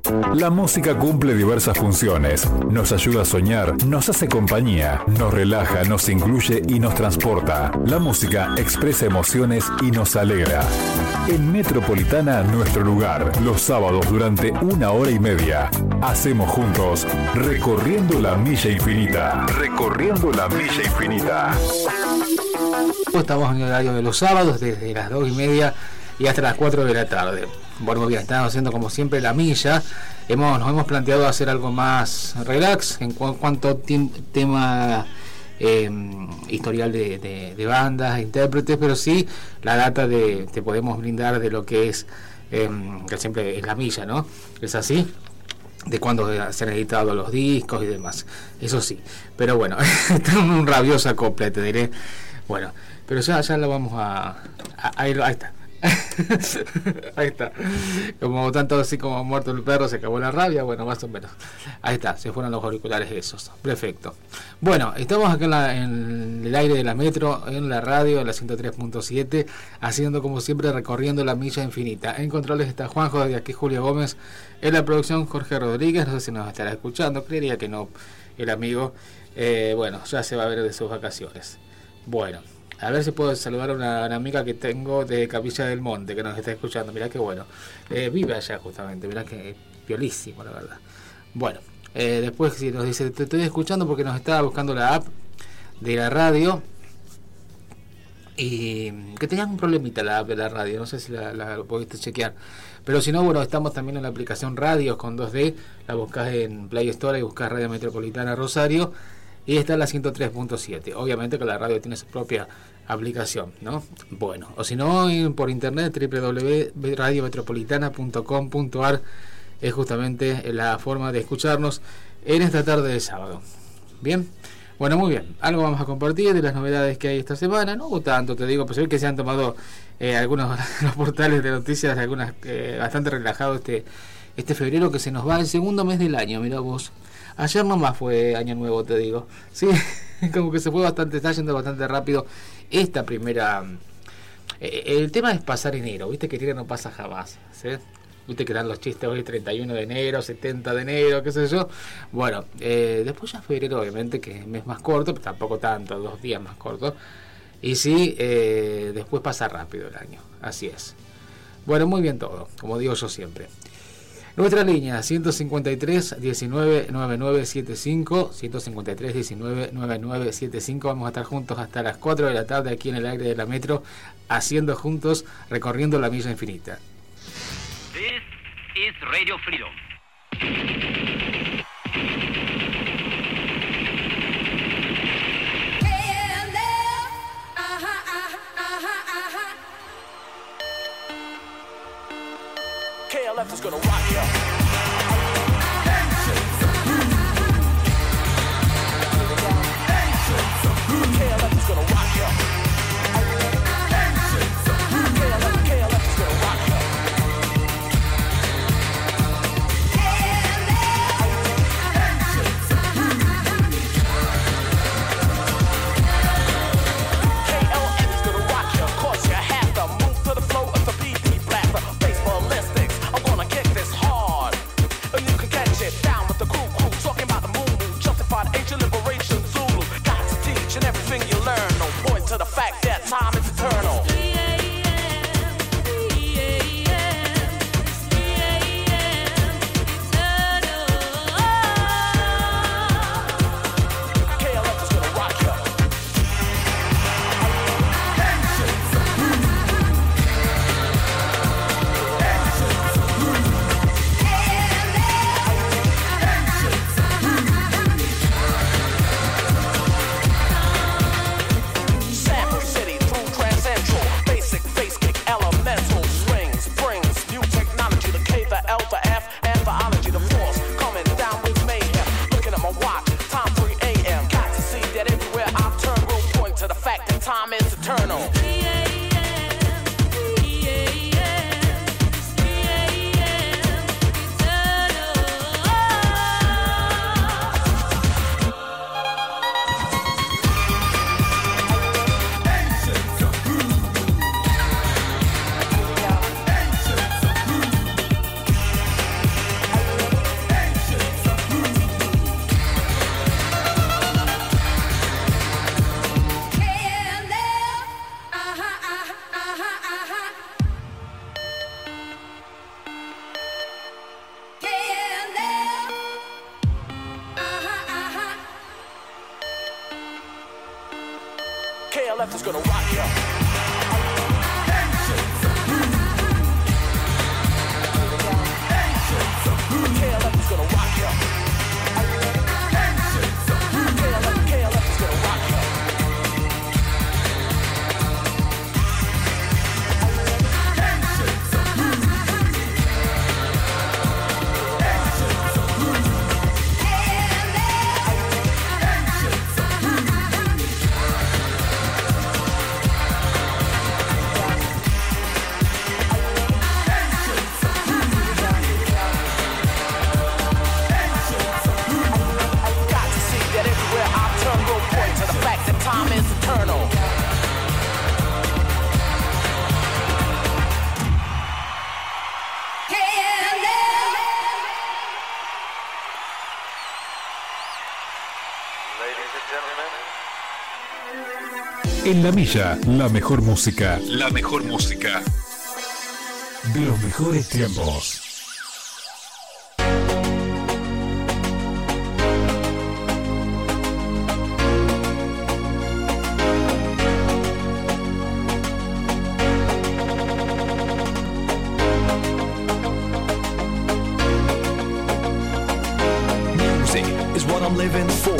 La música cumple diversas funciones. Nos ayuda a soñar, nos hace compañía, nos relaja, nos incluye y nos transporta. La música expresa emociones y nos alegra. En Metropolitana, nuestro lugar, los sábados durante 1 hora y media. Hacemos juntos Recorriendo la Milla Infinita. Recorriendo la Milla Infinita. Estamos en el horario de los sábados desde las 2:30 y hasta las 4 de la tarde. Bueno, bien, estamos haciendo como siempre la milla. Nos hemos planteado hacer algo más relax en cuanto a tema historial de bandas, intérpretes, pero sí la data te podemos brindar de lo que es, que siempre es la milla, ¿no? Es así, de cuando se han editado los discos y demás, eso sí. Pero bueno, está un rabioso acople, te diré. Bueno, pero ya lo vamos a ir, ahí está. Ahí está. Como tanto así como muerto el perro, se acabó la rabia. Bueno, más o menos. Ahí está, se fueron los auriculares esos. Perfecto. Bueno, estamos acá en el aire de la Metro, en la radio, en la 103.7, haciendo como siempre Recorriendo la Milla Infinita. En controles está Juanjo, de aquí Julio Gómez. En la producción Jorge Rodríguez. No sé si nos estará escuchando, creería que no, el amigo. Bueno, ya se va a ver de sus vacaciones. Bueno, a ver si puedo saludar a una amiga que tengo de Capilla del Monte, que nos está escuchando. Mirá qué bueno. Vive allá justamente, mirá que piolísimo, la verdad. Bueno, después si nos dice, te estoy escuchando porque nos estaba buscando la app de la radio. Y que tenían un problemita la app de la radio, no sé si la pudiste chequear. Pero si no, bueno, estamos también en la aplicación Radios con 2D. La buscás en Play Store y buscás Radio Metropolitana Rosario. Y está en la 103.7. Obviamente que la radio tiene su propia aplicación, ¿no? Bueno, o si no, por internet, www.radiometropolitana.com.ar es justamente la forma de escucharnos en esta tarde de sábado. Bien, bueno, muy bien. Algo vamos a compartir de las novedades que hay esta semana. No hubo tanto, te digo, pues ve que se han tomado algunos los portales de noticias, algunas bastante relajados este febrero, que se nos va el segundo mes del año, mirá vos. Ayer nomás fue año nuevo, te digo. Sí, como que se fue bastante, está yendo bastante rápido esta primera. El tema es pasar enero, viste que enero no pasa jamás, ¿sí? Viste que dan los chistes hoy 31 de enero, 70 de enero, qué sé yo. Bueno, después ya febrero, obviamente, que es el mes más corto, pero tampoco tanto, 2 días más cortos. Y sí, después pasa rápido el año, así es. Bueno, muy bien todo, como digo yo siempre. Nuestra línea 153 19 9975, 153 19 9975. Vamos a estar juntos hasta las 4 de la tarde aquí en el aire de la Metro, haciendo juntos Recorriendo la Milla Infinita. This is Radio Freedom. KLF is gonna rock ya. KLF is gonna rock ya. KLF is gonna rock ya. To the KLF is gonna rock ya. KLF is gonna rock ya. KLF is gonna rock ya. Time is eternal. En La Milla, la mejor música. La mejor música. De los mejores tiempos. I'm living for.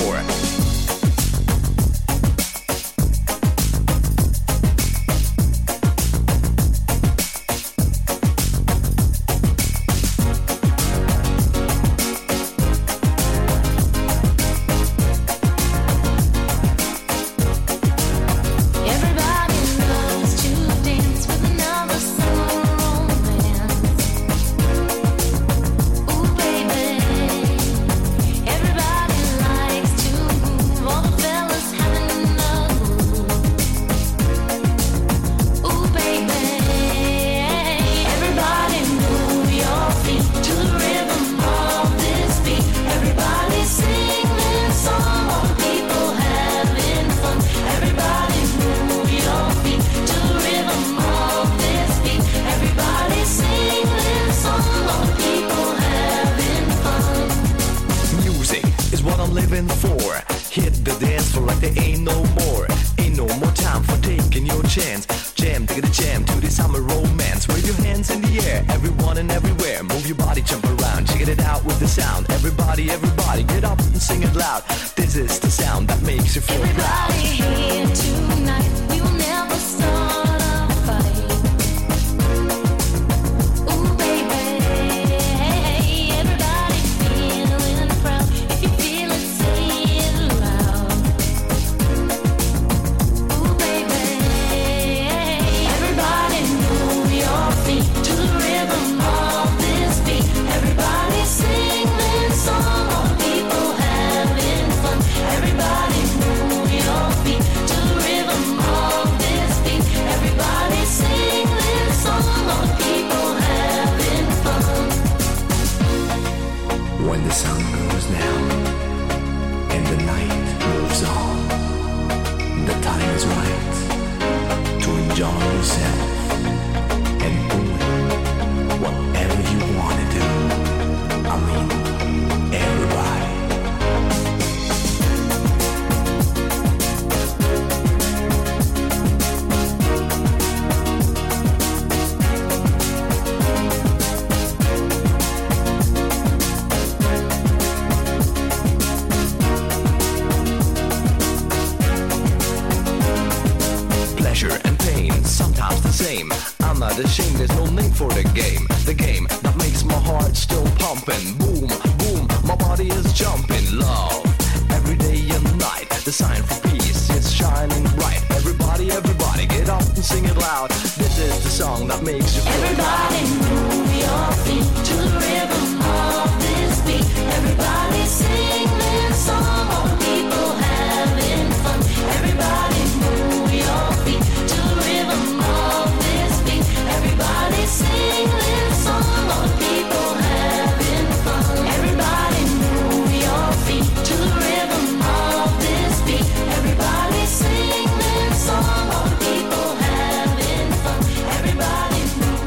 Everybody move.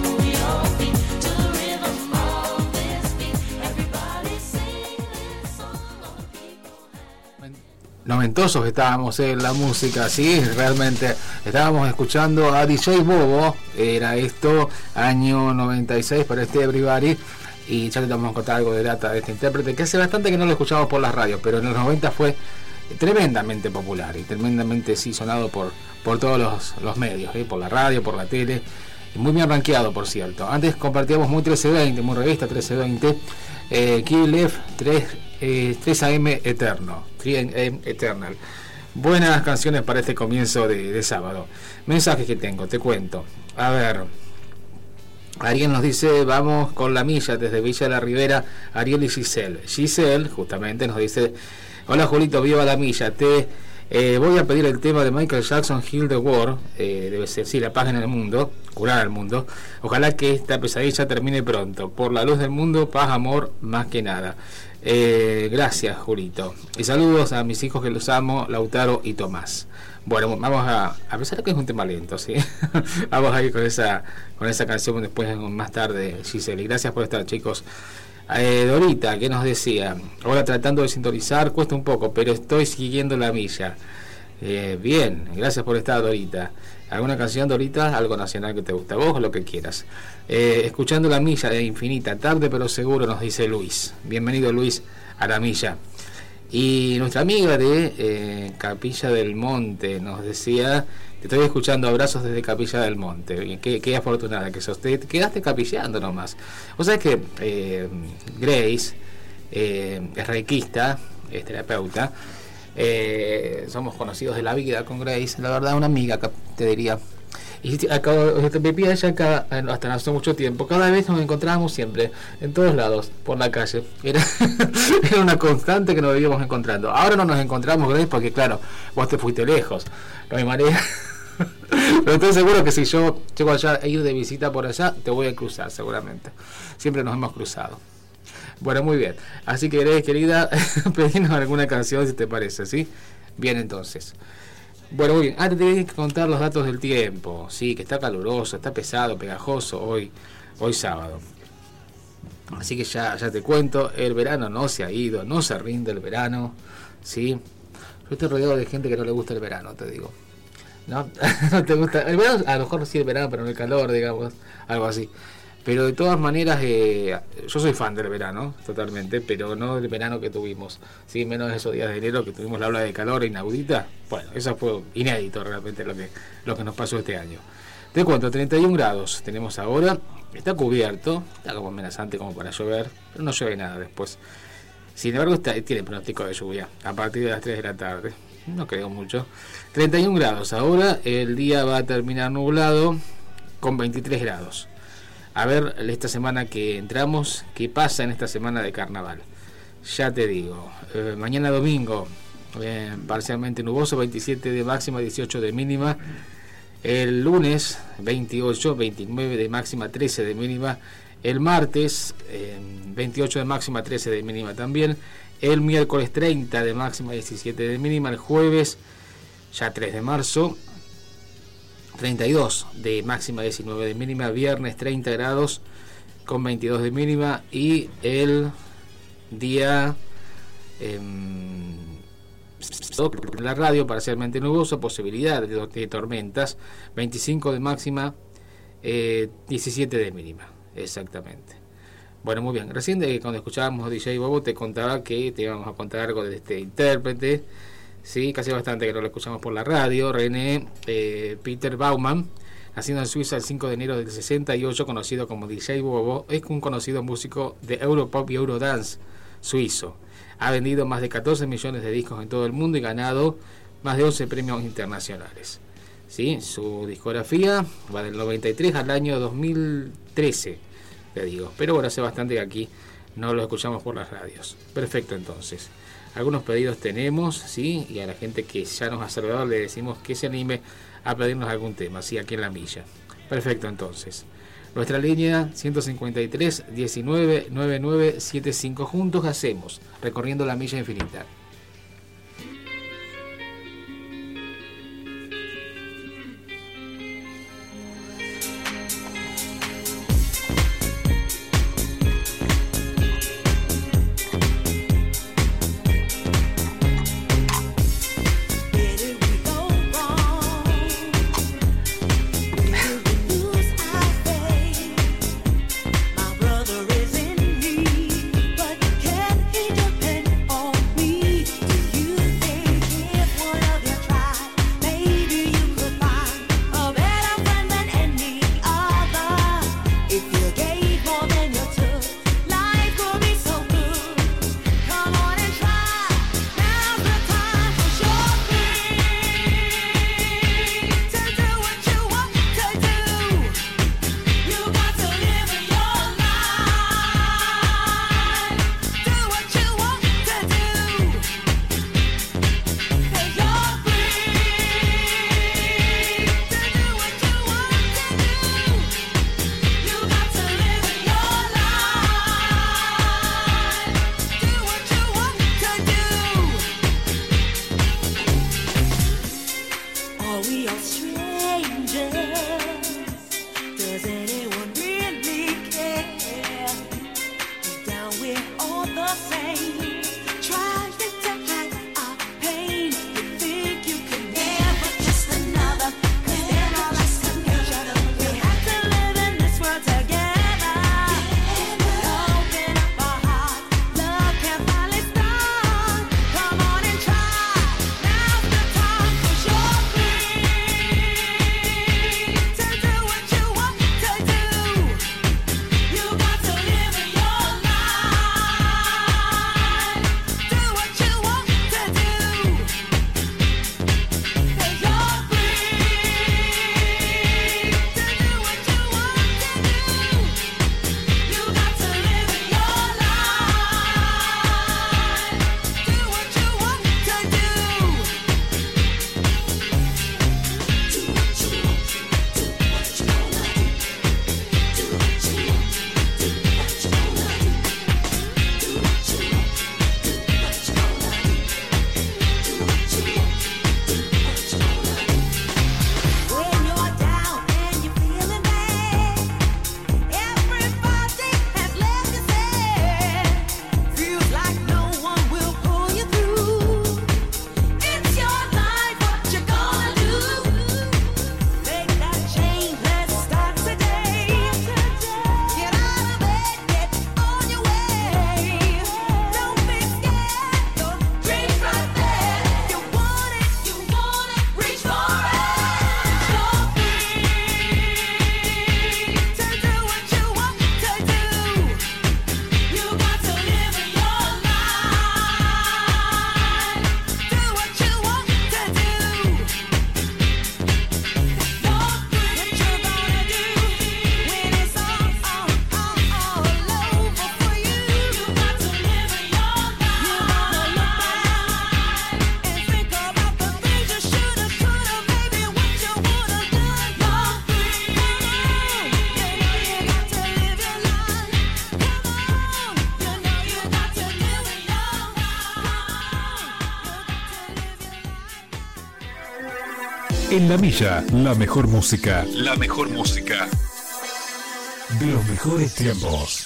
noventosos estábamos en la música, sí, realmente estábamos escuchando a DJ Bobo, era esto, año 96 para este Everybody, y ya le vamos a contar algo de data de este intérprete, que hace bastante que no lo escuchamos por las radios, pero en los 90 fue tremendamente popular y tremendamente sí sonado por todos los medios, por la radio, por la tele, y muy bien rankeado, por cierto. Antes compartíamos muy 1320, muy revista 1320, Kiev 3 AM Eterno, 3 AM Eternal. Buenas canciones para este comienzo de sábado. Mensajes que tengo, te cuento. A ver, alguien nos dice, vamos con la milla desde Villa de la Ribera, Ariel y Giselle. Giselle justamente nos dice, hola Julito, viva la milla, voy a pedir el tema de Michael Jackson, Heal the World, debe ser, sí, la paz en el mundo, curar al mundo. Ojalá que esta pesadilla termine pronto. Por la luz del mundo, paz, amor, más que nada. Gracias, Julito. Y saludos a mis hijos que los amo, Lautaro y Tomás. Bueno, vamos a pesar de que es un tema lento, ¿sí? Vamos a ir con esa canción después, más tarde, Giselle. Y gracias por estar, chicos. Dorita, que nos decía, ahora tratando de sintonizar, cuesta un poco, pero estoy siguiendo la milla. Bien, gracias por estar, Dorita. ¿Alguna canción, Dorita? Algo nacional que te gusta, vos, lo que quieras. Escuchando la milla de Infinita, tarde pero seguro, nos dice Luis. Bienvenido, Luis, a la milla. Y nuestra amiga de Capilla del Monte nos decía, te estoy escuchando, abrazos desde Capilla del Monte. Qué afortunada que sos. Te quedaste capilleando nomás. O sea que Grace es reikista, es terapeuta. Somos conocidos de la vida con Grace, la verdad, una amiga, te diría. Y me pide ella acá, hasta hace mucho tiempo, cada vez nos encontrábamos siempre, en todos lados, por la calle. Era una constante que nos íbamos encontrando. Ahora no nos encontramos, Grace, porque claro, vos te fuiste lejos, no hay manera. Pero estoy seguro que si yo llego allá a ir de visita por allá, te voy a cruzar seguramente. Siempre nos hemos cruzado. Bueno, muy bien. Así que, Grace, querida, pedimos alguna canción si te parece, ¿sí? Bien, entonces. Bueno, muy bien. Te tengo que contar los datos del tiempo. Sí, que está caluroso, está pesado, pegajoso hoy sábado. Así que ya te cuento, el verano no se ha ido, no se rinde el verano, ¿sí? Yo estoy rodeado de gente que no le gusta el verano, te digo. ¿No? No te gusta. El verano, a lo mejor sí el verano, pero no el calor, digamos, algo así. Pero de todas maneras, yo soy fan del verano, totalmente, pero no del verano que tuvimos, ¿sí? Menos esos días de enero que tuvimos la ola de calor inaudita. Bueno, eso fue inédito realmente lo que nos pasó este año. Te cuento, 31 grados tenemos ahora, está cubierto, está como amenazante como para llover, pero no llueve nada después. Sin embargo, tiene pronóstico de lluvia a partir de las 3 de la tarde, no creo mucho. 31 grados ahora, el día va a terminar nublado con 23 grados. A ver, esta semana que entramos, ¿qué pasa en esta semana de carnaval? Ya te digo, mañana domingo, parcialmente nuboso, 27 de máxima, 18 de mínima. El lunes, 28, 29 de máxima, 13 de mínima. El martes, 28 de máxima, 13 de mínima también. El miércoles, 30 de máxima, 17 de mínima. El jueves, ya 3 de marzo, 32 de máxima, 19 de mínima. Viernes 30 grados con 22 de mínima. Y el día la radio parcialmente nuboso, posibilidad de tormentas, 25 de máxima, 17 de mínima, exactamente. Bueno, muy bien. Recién cuando escuchábamos a DJ Bobo te contaba que te íbamos a contar algo de este intérprete. Sí, casi bastante que no lo escuchamos por la radio. René Peter Baumann, nacido en Suiza el 5 de enero del 68, conocido como DJ Bobo, es un conocido músico de Europop y Eurodance suizo. Ha vendido más de 14 millones de discos en todo el mundo y ganado más de 11 premios internacionales. ¿Sí? Su discografía va del 93 al año 2013, te digo. Pero bueno, hace bastante que aquí no lo escuchamos por las radios. Perfecto, entonces. Algunos pedidos tenemos, ¿sí? Y a la gente que ya nos ha saludado le decimos que se anime a pedirnos algún tema, ¿sí? Aquí en la milla. Perfecto, entonces. Nuestra línea 153 19 99 75. Juntos hacemos recorriendo la milla infinita. En La Milla, la mejor música. La mejor música. De los mejores tiempos.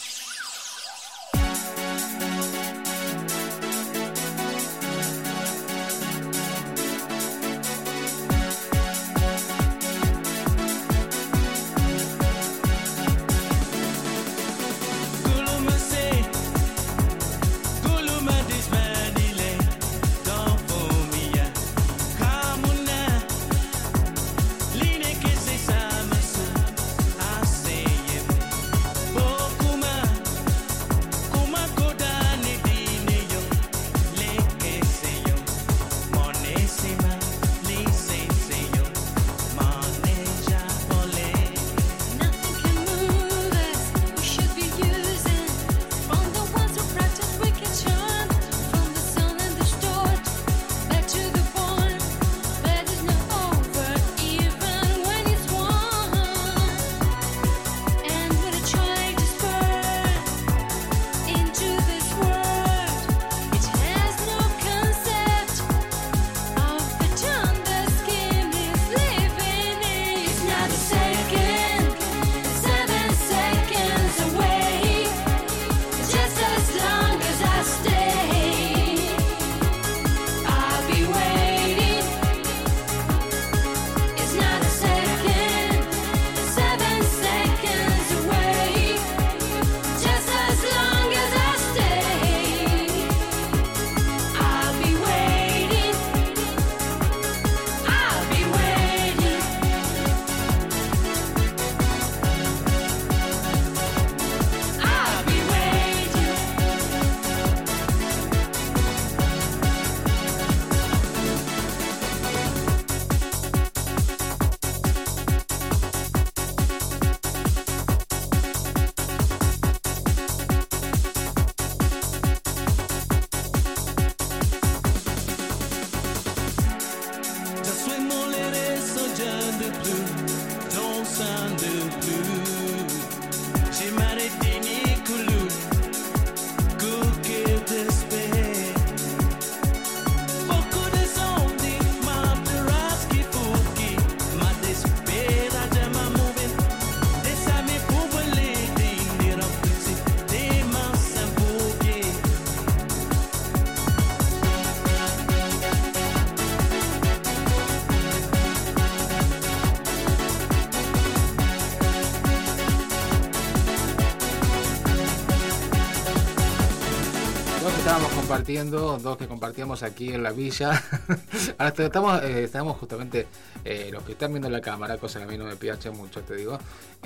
Kuma Dos que compartíamos aquí en la villa. Ahora estamos justamente, los que están viendo la cámara, cosa que a mí no me piache mucho, te digo.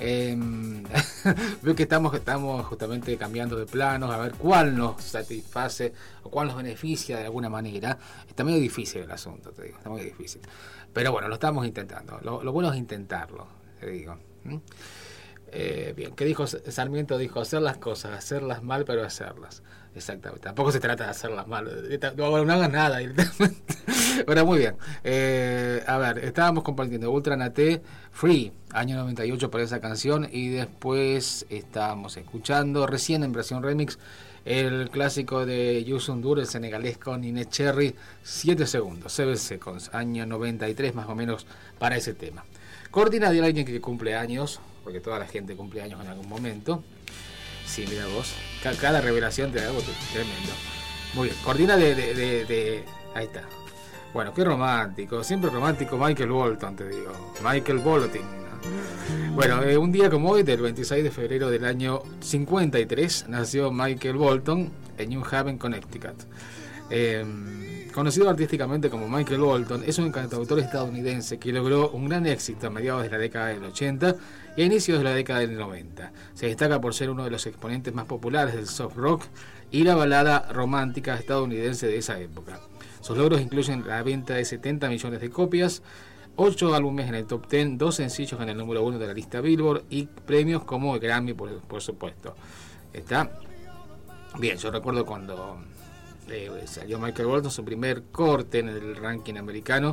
Veo que estamos justamente cambiando de planos, a ver cuál nos satisface o cuál nos beneficia de alguna manera. Está medio difícil el asunto, te digo, está muy difícil. Pero bueno, lo estamos intentando. Lo bueno es intentarlo, te digo. Bien, ¿qué dijo Sarmiento? Dijo hacer las cosas, hacerlas mal, pero hacerlas. Exactamente, tampoco se trata de hacerlas mal, no hagas nada directamente. Bueno, muy bien. A ver, estábamos compartiendo Ultra Naté Free, año 98 para esa canción, y después estábamos escuchando recién en versión remix el clásico de Youssou N'Dour, el senegalés con Inés Cherry, 7 segundos, 7 seconds, año 93 más o menos para ese tema. Cortina de alguien que cumple años, porque toda la gente cumple años en algún momento. Sí, mira vos, cada revelación te da algo tremendo. Muy bien, cortina de ahí está. Bueno, qué romántico, siempre romántico Michael Bolton, te digo. Michael Bolton. Bueno, un día como hoy, del 26 de febrero del año 53, nació Michael Bolton en New Haven, Connecticut. Conocido artísticamente como Michael Bolton, es un cantautor estadounidense que logró un gran éxito a mediados de la década del 80 y a inicios de la década del 90. Se destaca por ser uno de los exponentes más populares del soft rock y la balada romántica estadounidense de esa época. Sus logros incluyen la venta de 70 millones de copias, 8 álbumes en el top 10, 2 sencillos en el número 1 de la lista Billboard y premios como el Grammy, por supuesto. Está bien, yo recuerdo cuando salió Michael Bolton, su primer corte en el ranking americano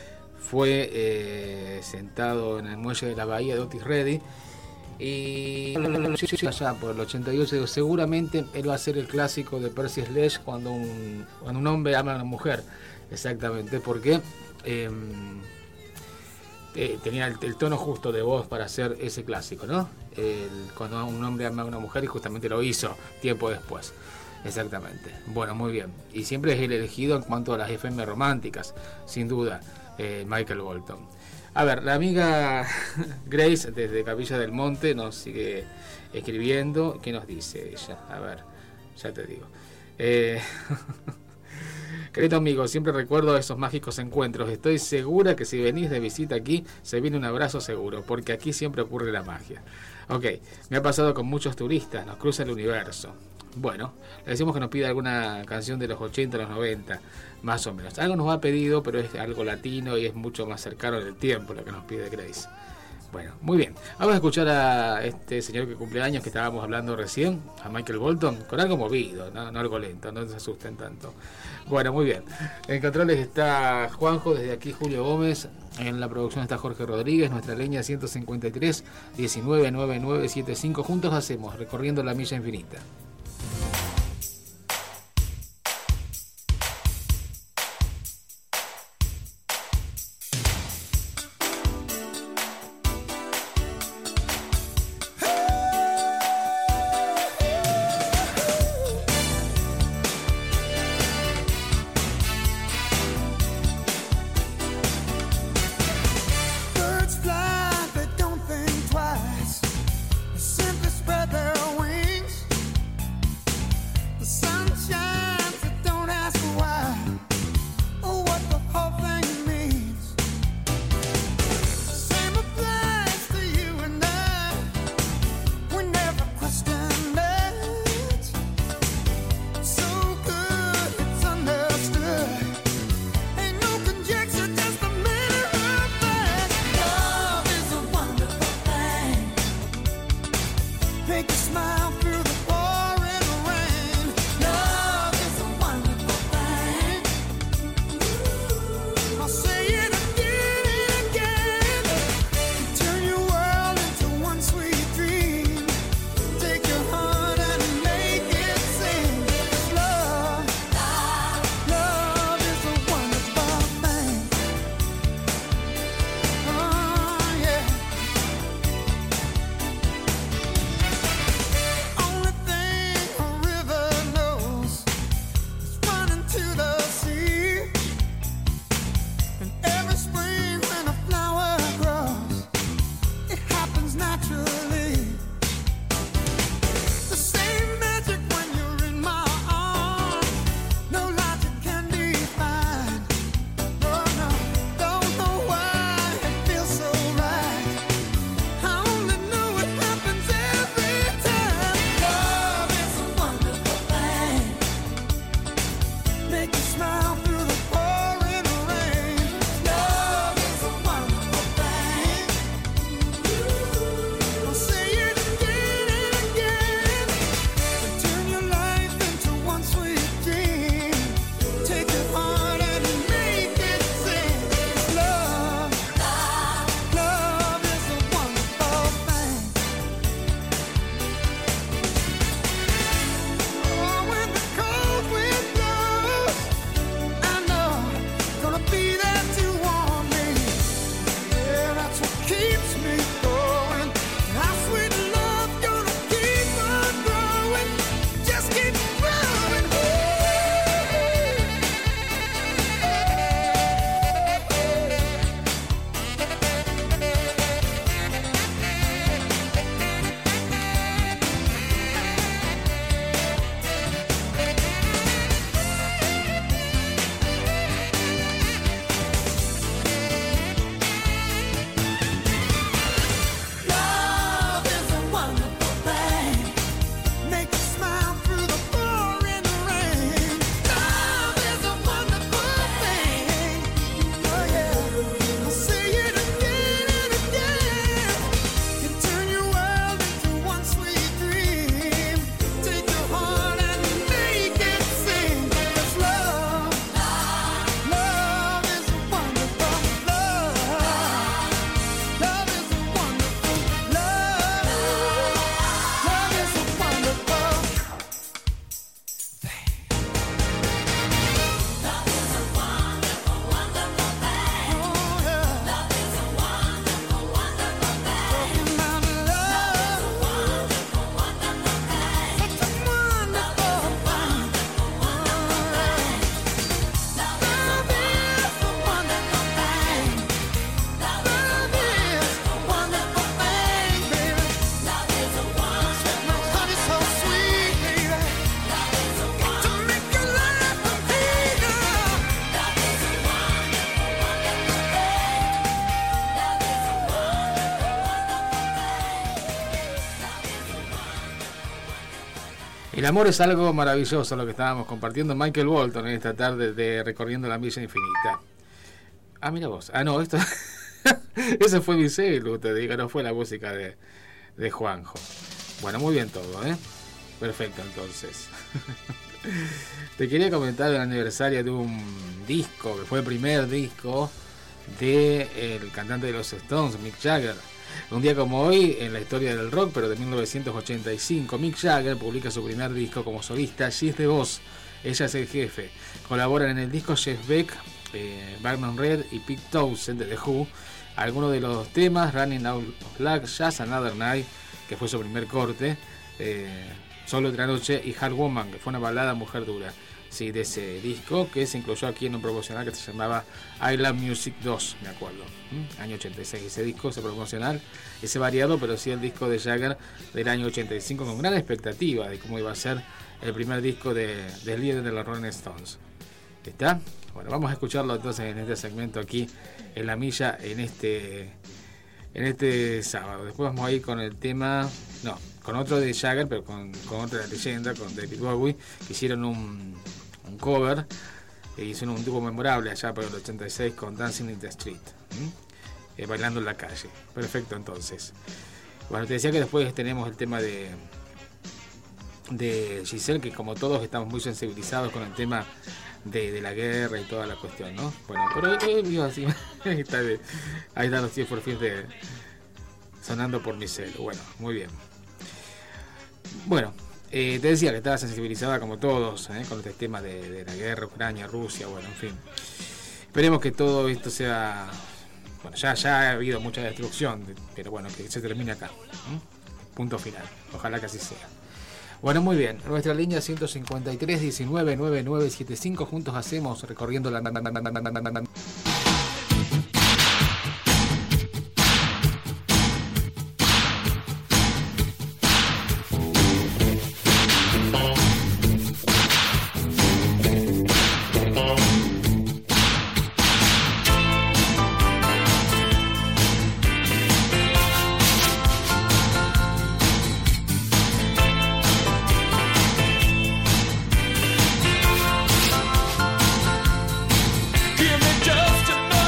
fue sentado en el muelle de la bahía de Otis Redding, y allá por el 88 seguramente él va a ser el clásico de Percy Sledge cuando un hombre ama a una mujer, exactamente, porque tenía el tono justo de voz para hacer ese clásico, ¿no? Cuando un hombre ama a una mujer, y justamente lo hizo tiempo después. Exactamente. Bueno, muy bien. Y siempre es el elegido en cuanto a las FM románticas, sin duda, Michael Bolton. A ver, la amiga Grace desde Capilla del Monte nos sigue escribiendo. ¿Qué nos dice ella? A ver, ya te digo. Querido amigo, siempre recuerdo esos mágicos encuentros. Estoy segura que si venís de visita aquí, se viene un abrazo seguro, porque aquí siempre ocurre la magia. Ok, me ha pasado con muchos turistas, nos cruza el universo. Bueno, le decimos que nos pida alguna canción de los 80, los 90, más o menos. Algo nos ha pedido, pero es algo latino y es mucho más cercano en el tiempo lo que nos pide Grace. Bueno, muy bien. Vamos a escuchar a este señor que cumple años que estábamos hablando recién, a Michael Bolton, con algo movido, no algo lento, no se asusten tanto. Bueno, muy bien. En controles está Juanjo, desde aquí Julio Gómez, en la producción está Jorge Rodríguez, nuestra línea 153 199975. Juntos hacemos Recorriendo la Milla Infinita. Simply spread their wings amor es algo maravilloso, lo que estábamos compartiendo Michael Bolton en esta tarde de Recorriendo la Milla Infinita. Ah, mira vos. Ah, no, esto... Eso fue mi celu, te digo, no fue la música de Juanjo. Bueno, muy bien todo, ¿eh? Perfecto, entonces. Te quería comentar el aniversario de un disco, que fue el primer disco del cantante de los Stones, Mick Jagger. Un día como hoy, en la historia del rock, pero de 1985, Mick Jagger publica su primer disco como solista, She's the Boss, ella es el jefe. Colaboran en el disco Jeff Beck, Vernon Reid y Pete Townshend de The Who. Algunos de los temas, Running Out of Luck, Just Another Night, que fue su primer corte, Solo otra noche, y Hard Woman, que fue una balada mujer dura, sí, de ese disco, que se incluyó aquí en un promocional que se llamaba I Love Music 2, me acuerdo, año 86, ese disco, ese promocional, ese variado, pero sí el disco de Jagger del año 85, con gran expectativa de cómo iba a ser el primer disco del líder de los Rolling Stones. ¿Está? Bueno, vamos a escucharlo entonces en este segmento aquí en La Milla en este sábado. Después vamos a ir con el tema, no, con otro de Jagger, pero con otra leyenda, con David Bowie, que hicieron un cover, hicieron un dúo memorable allá por el 86 con Dancing in the Street, bailando en la calle. Perfecto, entonces. Bueno, te decía que después tenemos el tema de Giselle, que como todos estamos muy sensibilizados con el tema de la guerra y toda la cuestión, ¿no? Bueno, pero así, ahí están los tíos por fin sonando por mi celo. Bueno, muy bien. Bueno, te decía que estaba sensibilizada como todos, con este tema de la guerra, Ucrania, Rusia, bueno, en fin. Esperemos que todo esto sea... Bueno, ya ha habido mucha destrucción, pero bueno, que se termine acá. Punto final. Ojalá que así sea. Bueno, muy bien. Nuestra línea 153 19 9975. Juntos hacemos recorriendo la... Give me just enough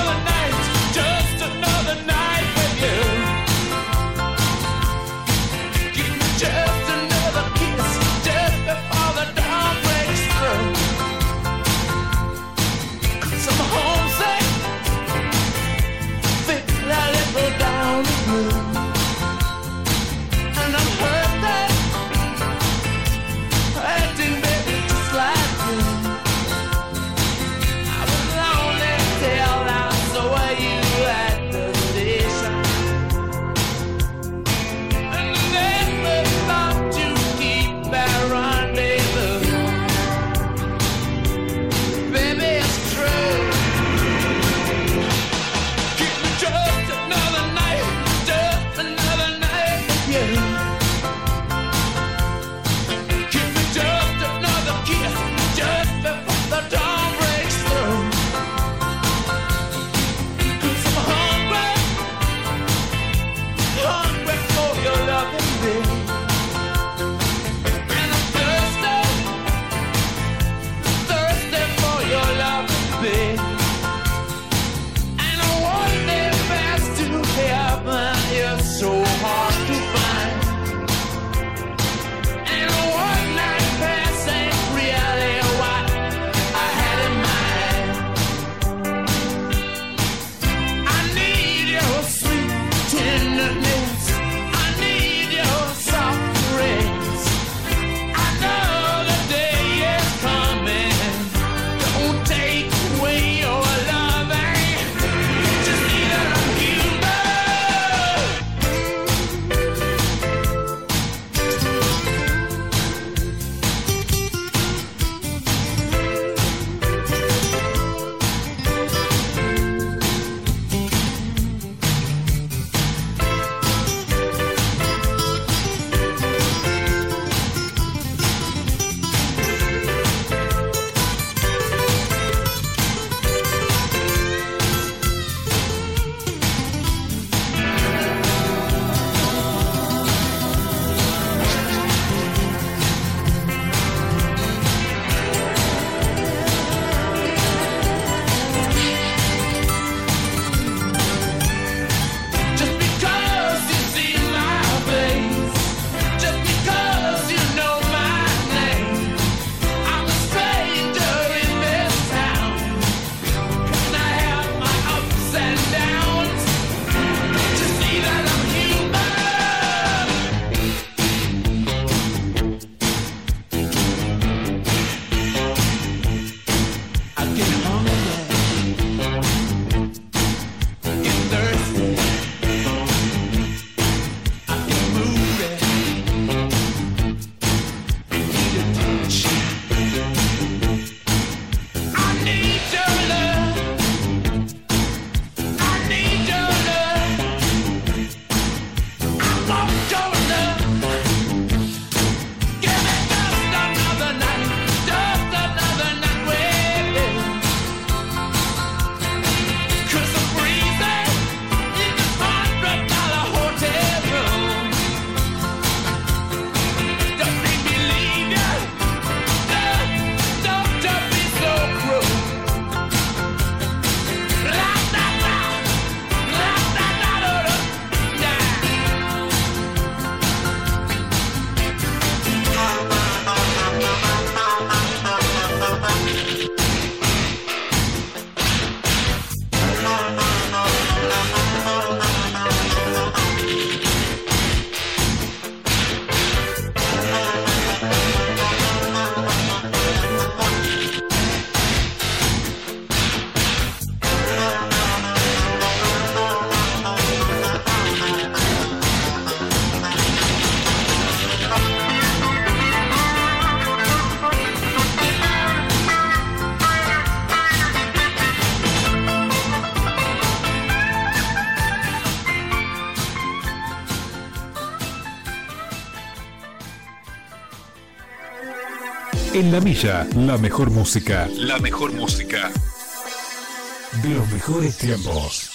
En La Milla, la mejor música. La mejor música. De los mejores tiempos.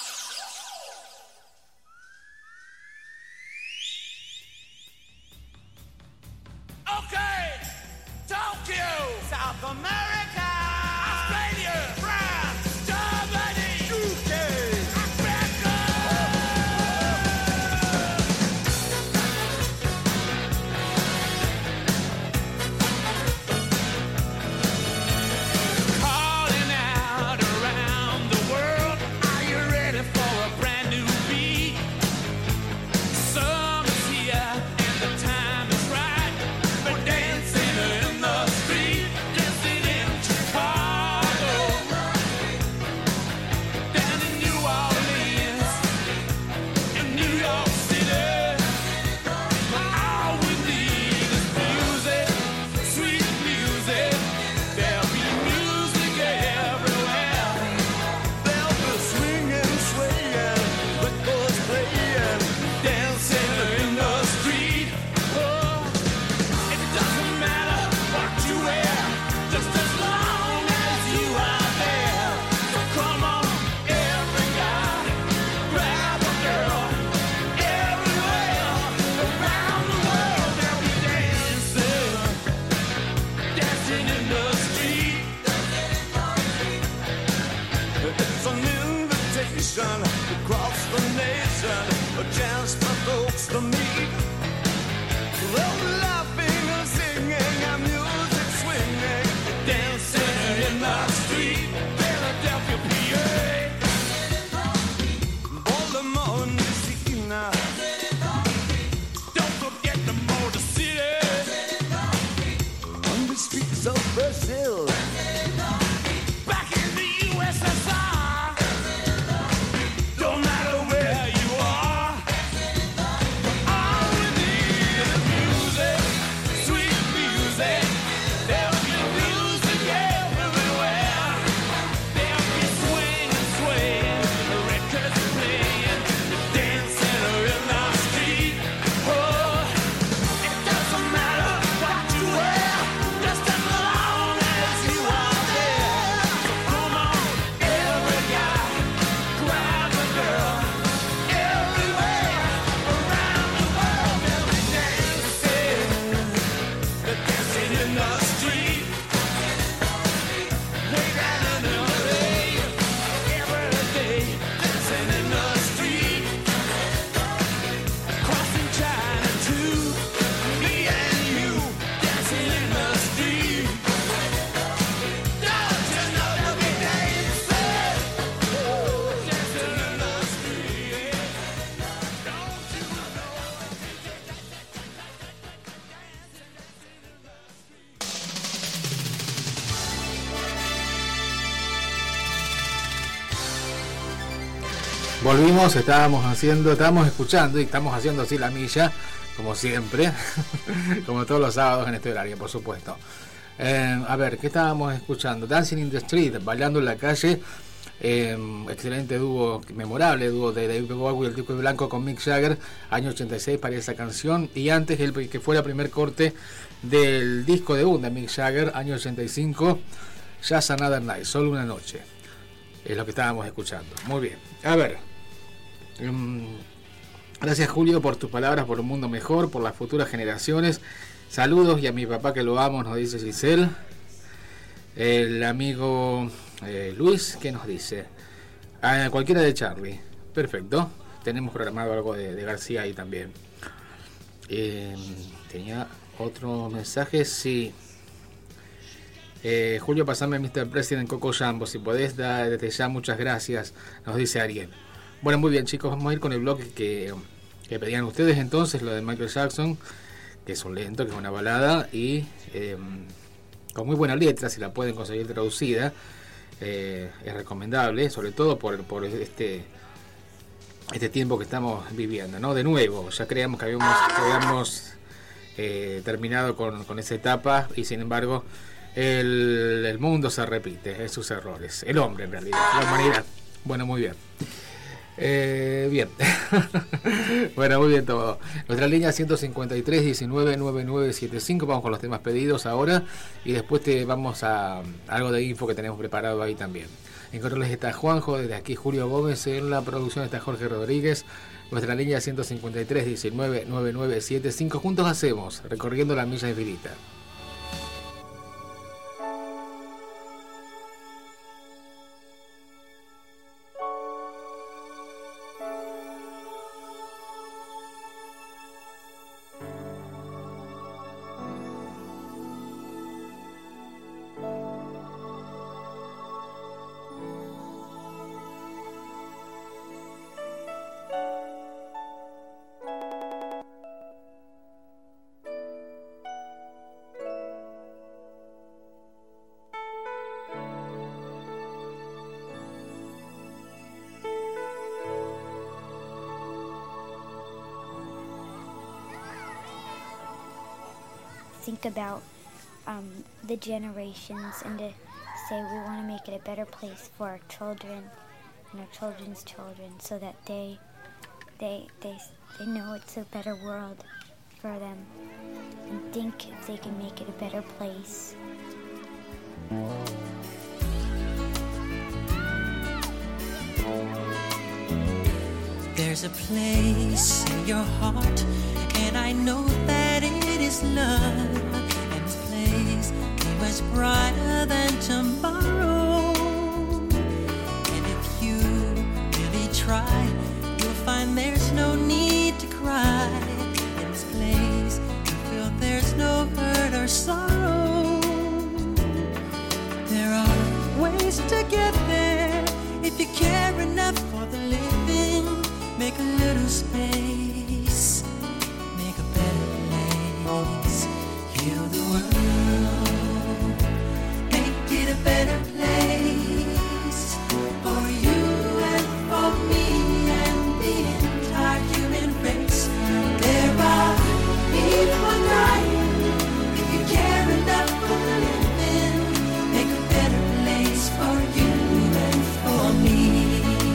Volvimos, estábamos escuchando y estamos haciendo así La Milla, como siempre, como todos los sábados en este horario, por supuesto. A ver, ¿qué estábamos escuchando? Dancing in the Street, bailando en la calle. Excelente dúo, memorable dúo de David Bowie y el Tipo Blanco con Mick Jagger, año 86 para esa canción. Y antes, que fue el primer corte del disco debut de Mick Jagger, año 85, Just Another Night, solo una noche. Es lo que estábamos escuchando. Muy bien. A ver. Gracias, Julio, por tus palabras, por un mundo mejor, por las futuras generaciones. Saludos, y a mi papá que lo amo, nos dice Giselle. El amigo Luis, ¿qué nos dice? Cualquiera de Charlie. Perfecto. Tenemos programado algo de García ahí también. Tenía otro mensaje, sí. Julio, pasame Mr. President Coco Jambo, si podés, desde ya, muchas gracias, nos dice Ariel. Bueno, muy bien, chicos, vamos a ir con el bloque que pedían ustedes entonces, lo de Michael Jackson, que es un lento, que es una balada, y con muy buena letra, si la pueden conseguir traducida, es recomendable, sobre todo por este tiempo que estamos viviendo, ¿no? De nuevo, ya creíamos que habíamos terminado con esa etapa, y sin embargo el mundo se repite en sus errores, el hombre en realidad, la humanidad. Bueno, muy bien. Bien. Bueno, muy bien todo. Nuestra línea 153 19 9975. Vamos con los temas pedidos ahora y después te vamos a algo de info que tenemos preparado ahí también. En controles está Juanjo, desde aquí Julio Gómez, en la producción está Jorge Rodríguez. Nuestra línea 153 19 9975. Juntos hacemos recorriendo la milla infinita. Think about the generations and to say we want to make it a better place for our children and our children's children, so that they know it's a better world for them and think if they can make it a better place. There's a place in your heart, and I know that it is love. And this place is much brighter than tomorrow. And if you really try, you'll find there's no need to cry. In this place, you feel there's no hurt or sorrow. There are ways to get there if you care enough for the living. Make a little space, make a better place, heal the world, make it a better place for you and for me and the entire human race. There are people dying. If you care enough for the living, make a better place for you and for me.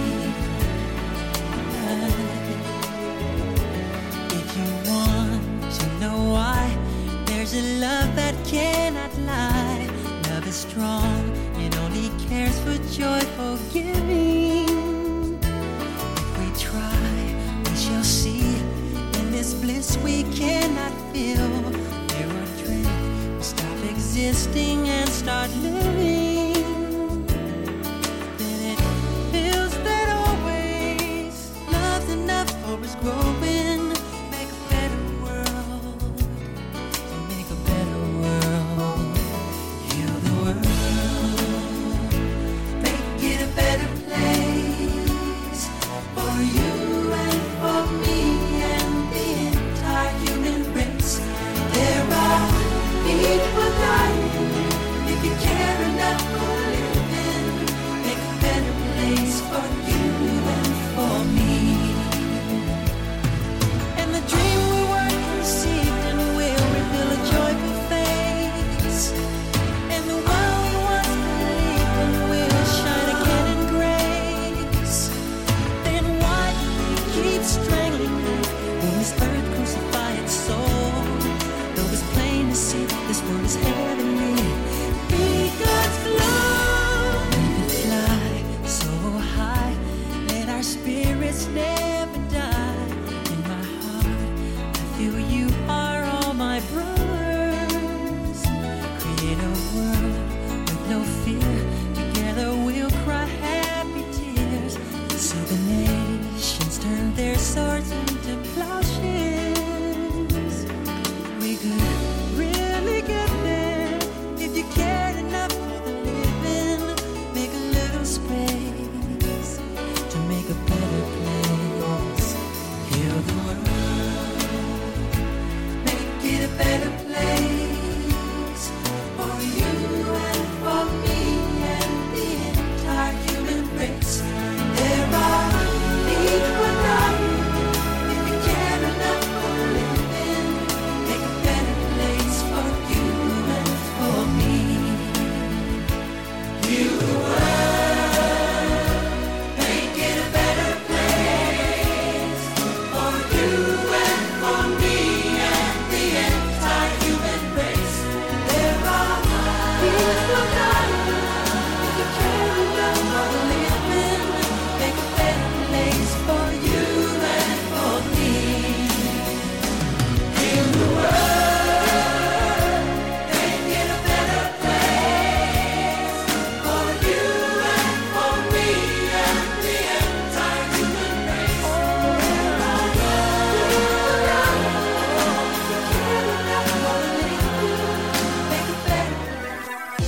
There's a love that cannot lie. Love is strong, it only cares for joyful giving. If we try, we shall see. In this bliss we cannot feel. There are dreams, we stop existing and start living. Then it feels that always love's enough for us growing. Make a better world. Make a better world, heal the world, make it a better place for you and for me and the entire human race. There are people dying. If you care enough for living, make a better place for you and for me. And the dream we were conceived and will reveal a joyful face. And the world we once believed in will shine again in grace. Then why do we keep strangling it when this earth crucify its soul? Though it's plain to see this world is heavenly. Be God's love. We can fly so high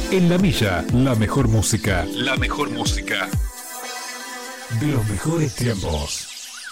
En La Milla, la mejor música. La mejor música. De los mejores tiempos.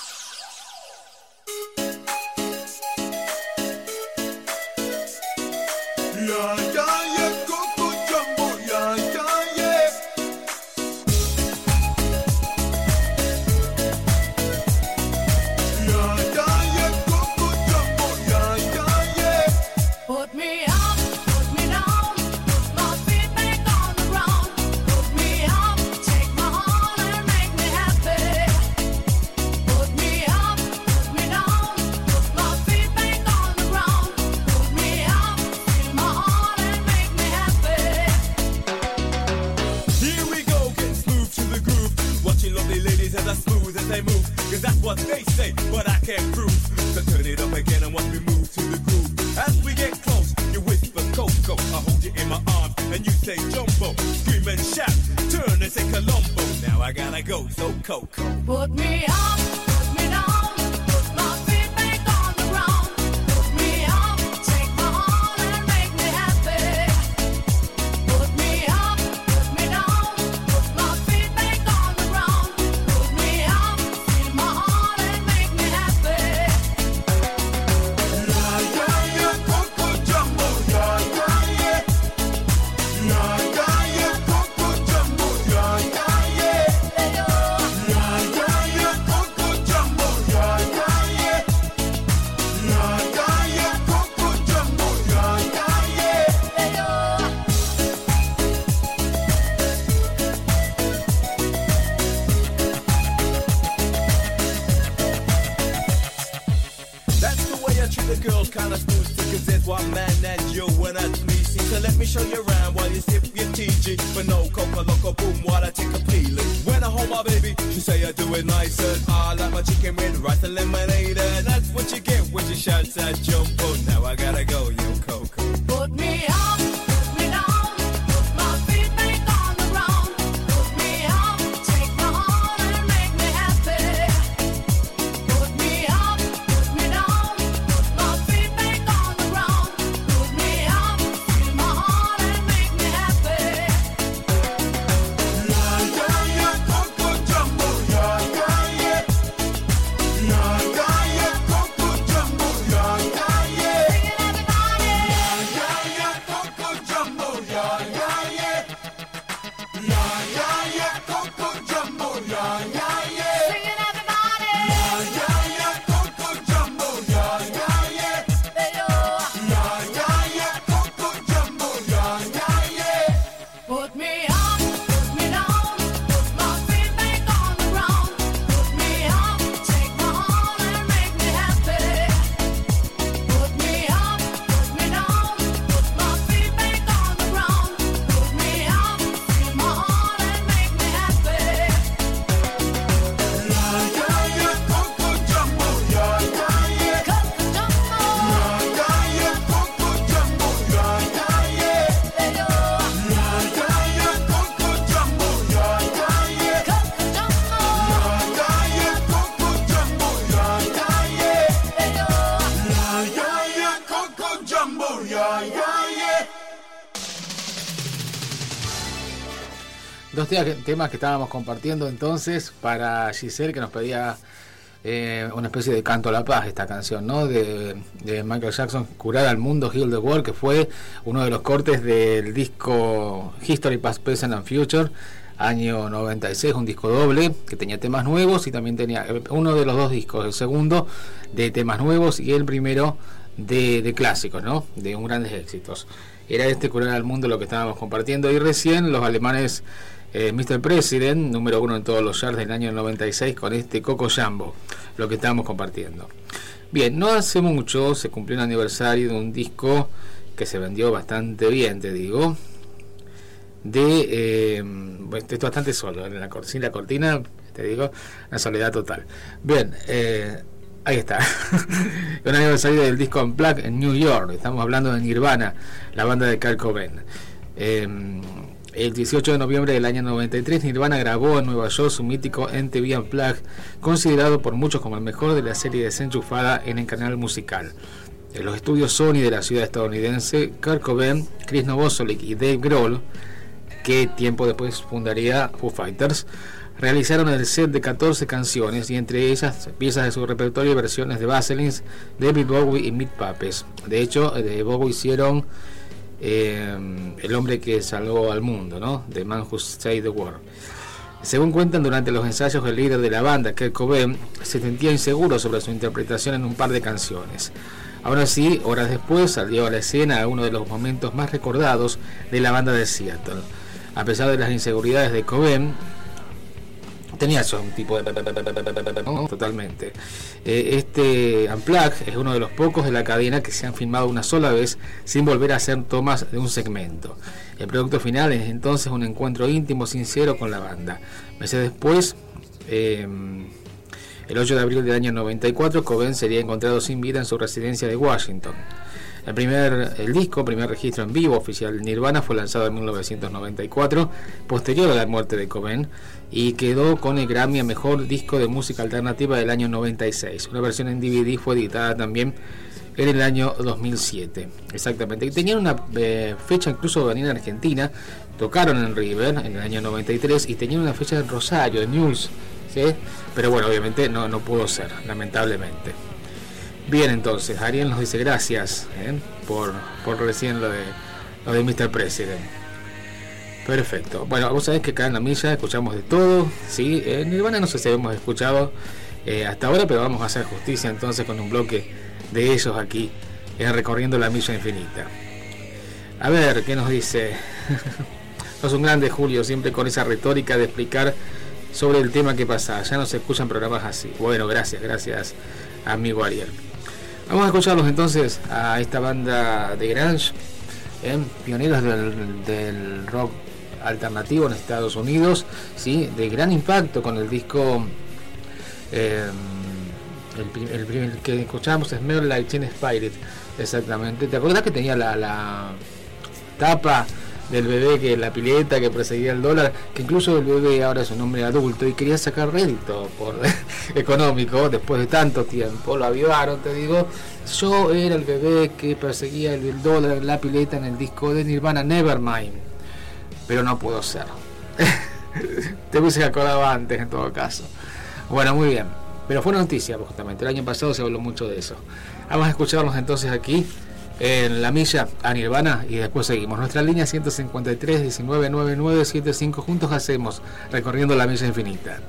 Dos temas que estábamos compartiendo entonces para Giselle, que nos pedía una especie de canto a la paz, esta canción, ¿no? De Michael Jackson, Curar al Mundo, Heal the World, que fue uno de los cortes del disco History, Past, Present and Future, año 96, un disco doble que tenía temas nuevos y también tenía uno de los dos discos, el segundo de temas nuevos y el primero de clásicos, ¿no? De un grandes éxitos. Era este Curar al Mundo lo que estábamos compartiendo, y recién los alemanes Mr. President, número 1 en todos los charts del año 96, con este Coco Jumbo, lo que estábamos compartiendo. Bien, no hace mucho se cumplió un aniversario de un disco que se vendió bastante bien, te digo, estoy bastante solo sin la cortina, te digo, una soledad total. Bien, ahí está. Un aniversario del disco Unplugged en New York. Estamos hablando de Nirvana, la banda de Kurt Cobain. El 18 de noviembre del año 93, Nirvana grabó en Nueva York su mítico MTV Unplugged, considerado por muchos como el mejor de la serie desenchufada en el canal musical. en los estudios Sony de la ciudad estadounidense, Kurt Cobain, Chris Novoselic y Dave Grohl, que tiempo después fundaría Foo Fighters, realizaron el set de 14 canciones, y entre ellas piezas de su repertorio y versiones de Baselines, David Bowie y Meat Puppets. De hecho, de Bowie hicieron El hombre que salvó al mundo, ¿no? The Man Who Saved the World. Según cuentan, durante los ensayos, el líder de la banda, Kurt Cobain, se sentía inseguro sobre su interpretación en un par de canciones. Aún así, horas después salió a la escena uno de los momentos más recordados de la banda de Seattle. A pesar de las inseguridades de Cobain, tenía eso, un tipo de... ¿no? Totalmente. Este Unplugged es uno de los pocos de la cadena que se han filmado una sola vez sin volver a hacer tomas de un segmento. El producto final es entonces un encuentro íntimo, sincero con la banda. Meses después, el 8 de abril del año 94, Cobain sería encontrado sin vida en su residencia de Washington. El primer registro en vivo oficial de Nirvana fue lanzado en 1994, posterior a la muerte de Cobain, y quedó con el Grammy a Mejor Disco de Música Alternativa del año 96. Una versión en DVD fue editada también en el año 2007. Exactamente. Y tenían una fecha incluso de venir a Argentina, tocaron en River en el año 93 y tenían una fecha en Rosario, en News, ¿sí? Pero bueno, obviamente no pudo ser, lamentablemente. Bien, entonces, Ariel nos dice gracias por recién lo de Mr. President. Perfecto. Bueno, vos sabés que acá en La Milla escuchamos de todo, ¿sí? Nirvana no sé si hemos escuchado hasta ahora, pero vamos a hacer justicia entonces con un bloque de ellos aquí, recorriendo la milla infinita. A ver, ¿qué nos dice? Sos un grande, Julio, siempre con esa retórica de explicar sobre el tema que pasa. Ya no se escuchan programas así. Bueno, gracias, amigo Ariel. Vamos a escucharlos entonces a esta banda de grunge, pioneros del rock alternativo en Estados Unidos, ¿sí? De gran impacto con el disco, el que escuchábamos, Smell Like Teen Spirit, exactamente. ¿Te acordás que tenía la tapa del bebé, que la pileta que perseguía el dólar, que incluso el bebé ahora es un hombre adulto y quería sacar rédito económico después de tanto tiempo? Lo avivaron, te digo. Yo era el bebé que perseguía el dólar, la pileta, en el disco de Nirvana, Nevermind, pero no pudo ser. Te hubiese acordado antes, en todo caso. Bueno, muy bien, pero fue una noticia justamente, el año pasado se habló mucho de eso. Vamos a escucharlos entonces aquí en La Milla a Nirvana y después seguimos. Nuestra línea 153 199975, juntos hacemos recorriendo la milla infinita.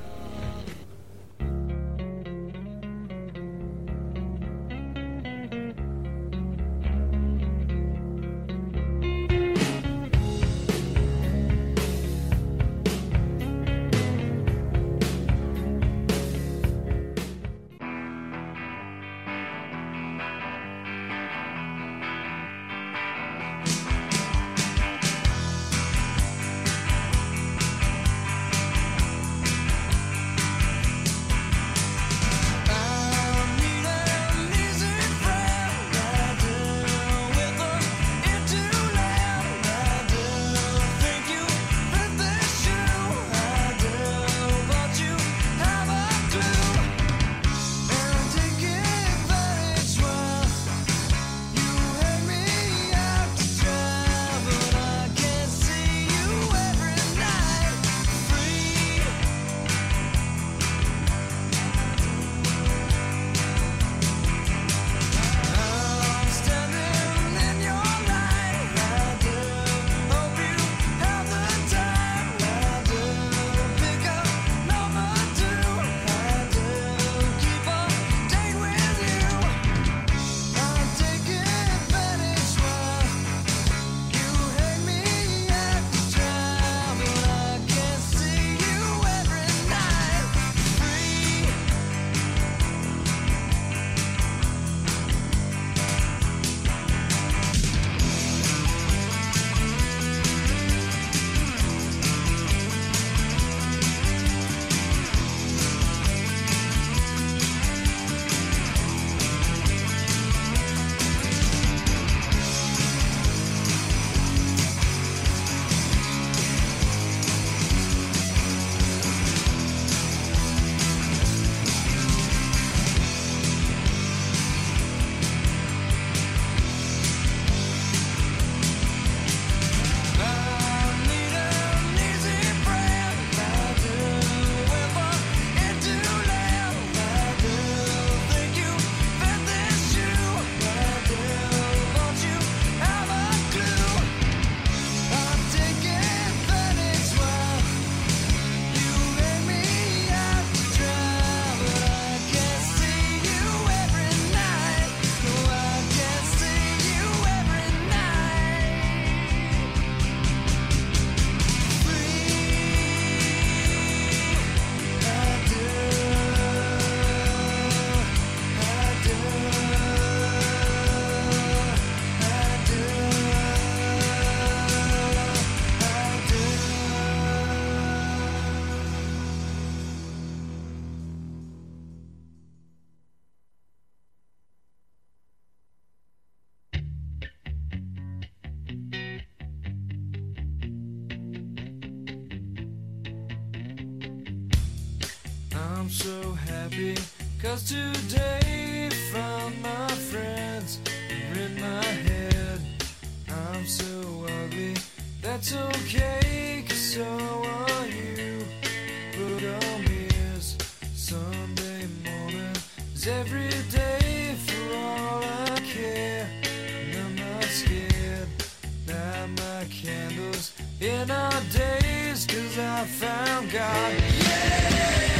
I'm so happy, 'cause today found my friends are in my head. I'm so ugly, that's okay, 'cause so are you. Put on ears, Sunday morning is every day for all I care. And I'm not scared, light my candles in our days, 'cause I found God. Yeah!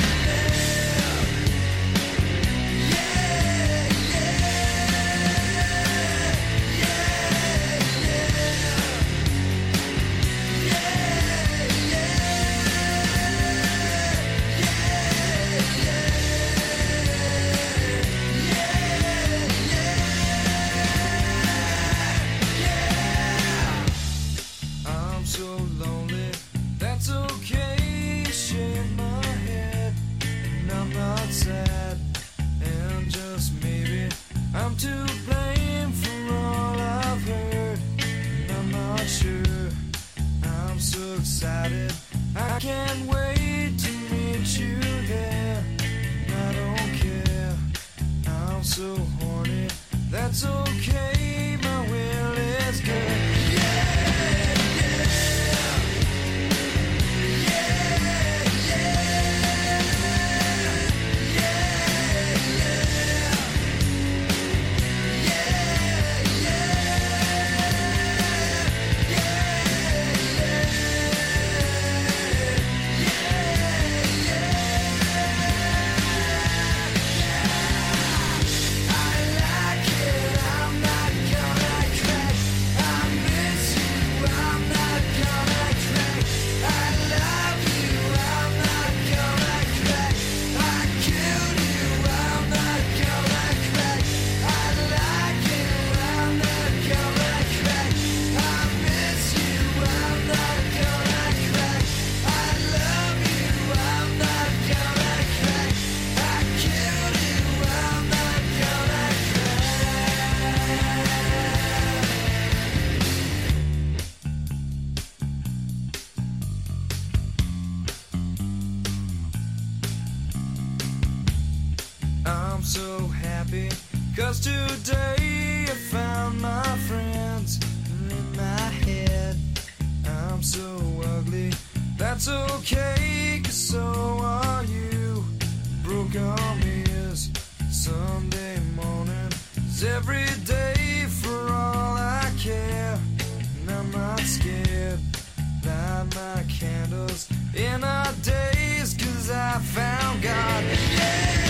Sad, and just maybe I'm to blame for all I've heard, and I'm not sure. I'm so excited, I can't wait to meet you there. And I don't care, I'm so horny, that's okay, my will is good. I'm so happy, 'cause today I found my friends in my head. I'm so ugly, that's okay, 'cause so are you. Broke arm is Sunday morning is every day for all I care. And I'm not scared, light my candles in our days, 'cause I found God. Yeah!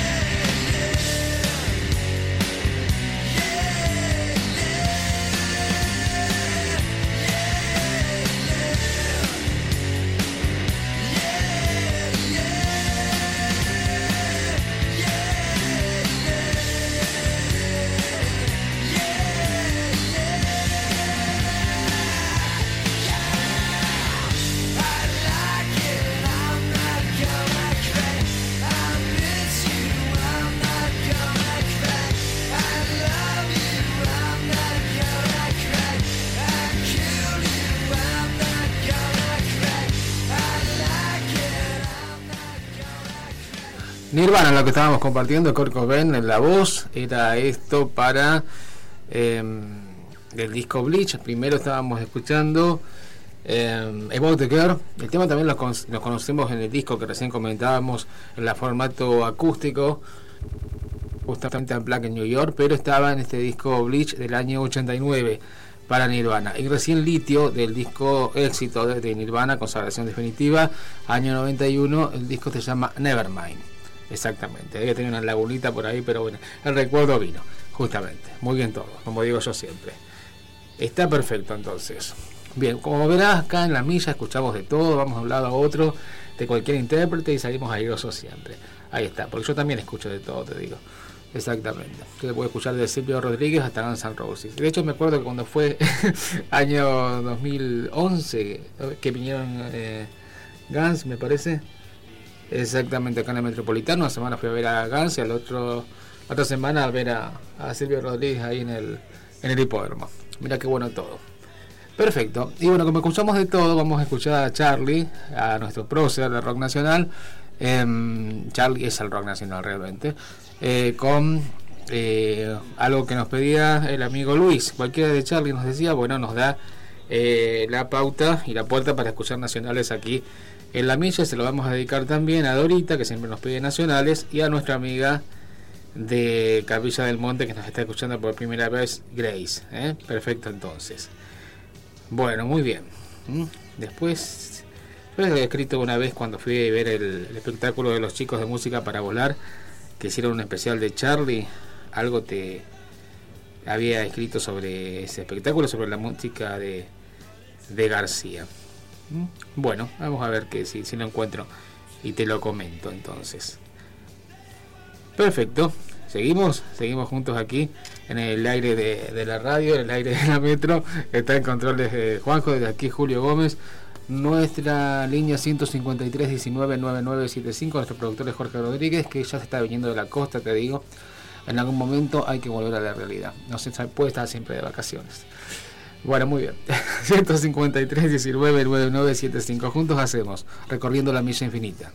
Nirvana, lo que estábamos compartiendo, Kurt Cobain en la voz, era esto para del disco Bleach. Primero estábamos escuchando About the Girl. El tema también lo conocemos en el disco que recién comentábamos, en el formato acústico, justamente en Black en New York, pero estaba en este disco Bleach del año 89 para Nirvana. Y recién Litio, del disco éxito de Nirvana, Consagración Definitiva, año 91, el disco se llama Nevermind. Exactamente, había tenido una lagunita por ahí, pero bueno, el recuerdo vino, justamente. Muy bien todo, como digo yo siempre. Está perfecto entonces. Bien, como verás, acá en La Milla escuchamos de todo, vamos de un lado a otro, de cualquier intérprete y salimos airosos siempre. Ahí está, porque yo también escucho de todo, te digo. Exactamente. Yo puedo escuchar de Silvio Rodríguez hasta Guns N' Roses. De hecho, me acuerdo que cuando fue año 2011 que vinieron Guns, me parece. Exactamente, acá en el Metropolitano. Una semana fui a ver a Guns y otra semana a ver a Silvio Rodríguez ahí en el hipódromo. Mira qué bueno todo. Perfecto. Y bueno, como escuchamos de todo, vamos a escuchar a Charlie, a nuestro prócer de rock nacional, Charlie es el rock nacional realmente, con algo que nos pedía el amigo Luis. Cualquiera de Charlie nos decía, bueno, nos da la pauta y la puerta para escuchar nacionales aquí en La Milla. Se lo vamos a dedicar también a Dorita, que siempre nos pide nacionales, y a nuestra amiga de Capilla del Monte, que nos está escuchando por primera vez, Grace. Perfecto, entonces. Bueno, muy bien. Después, yo les había escrito una vez cuando fui a ver el espectáculo de los chicos de Música para Volar, que hicieron un especial de Charlie. Algo te había escrito sobre ese espectáculo, sobre la música de García. Bueno, vamos a ver que si lo encuentro y te lo comento entonces. Perfecto, seguimos juntos aquí en el aire de la radio, en el aire de la metro. Está en controles de Juanjo, desde aquí Julio Gómez. Nuestra línea 153-19-9975, nuestro productor es Jorge Rodríguez, que ya se está viniendo de la costa, te digo. En algún momento hay que volver a la realidad, no se puede estar siempre de vacaciones. Bueno, muy bien. 153-19-9975, juntos hacemos recorriendo la milla infinita.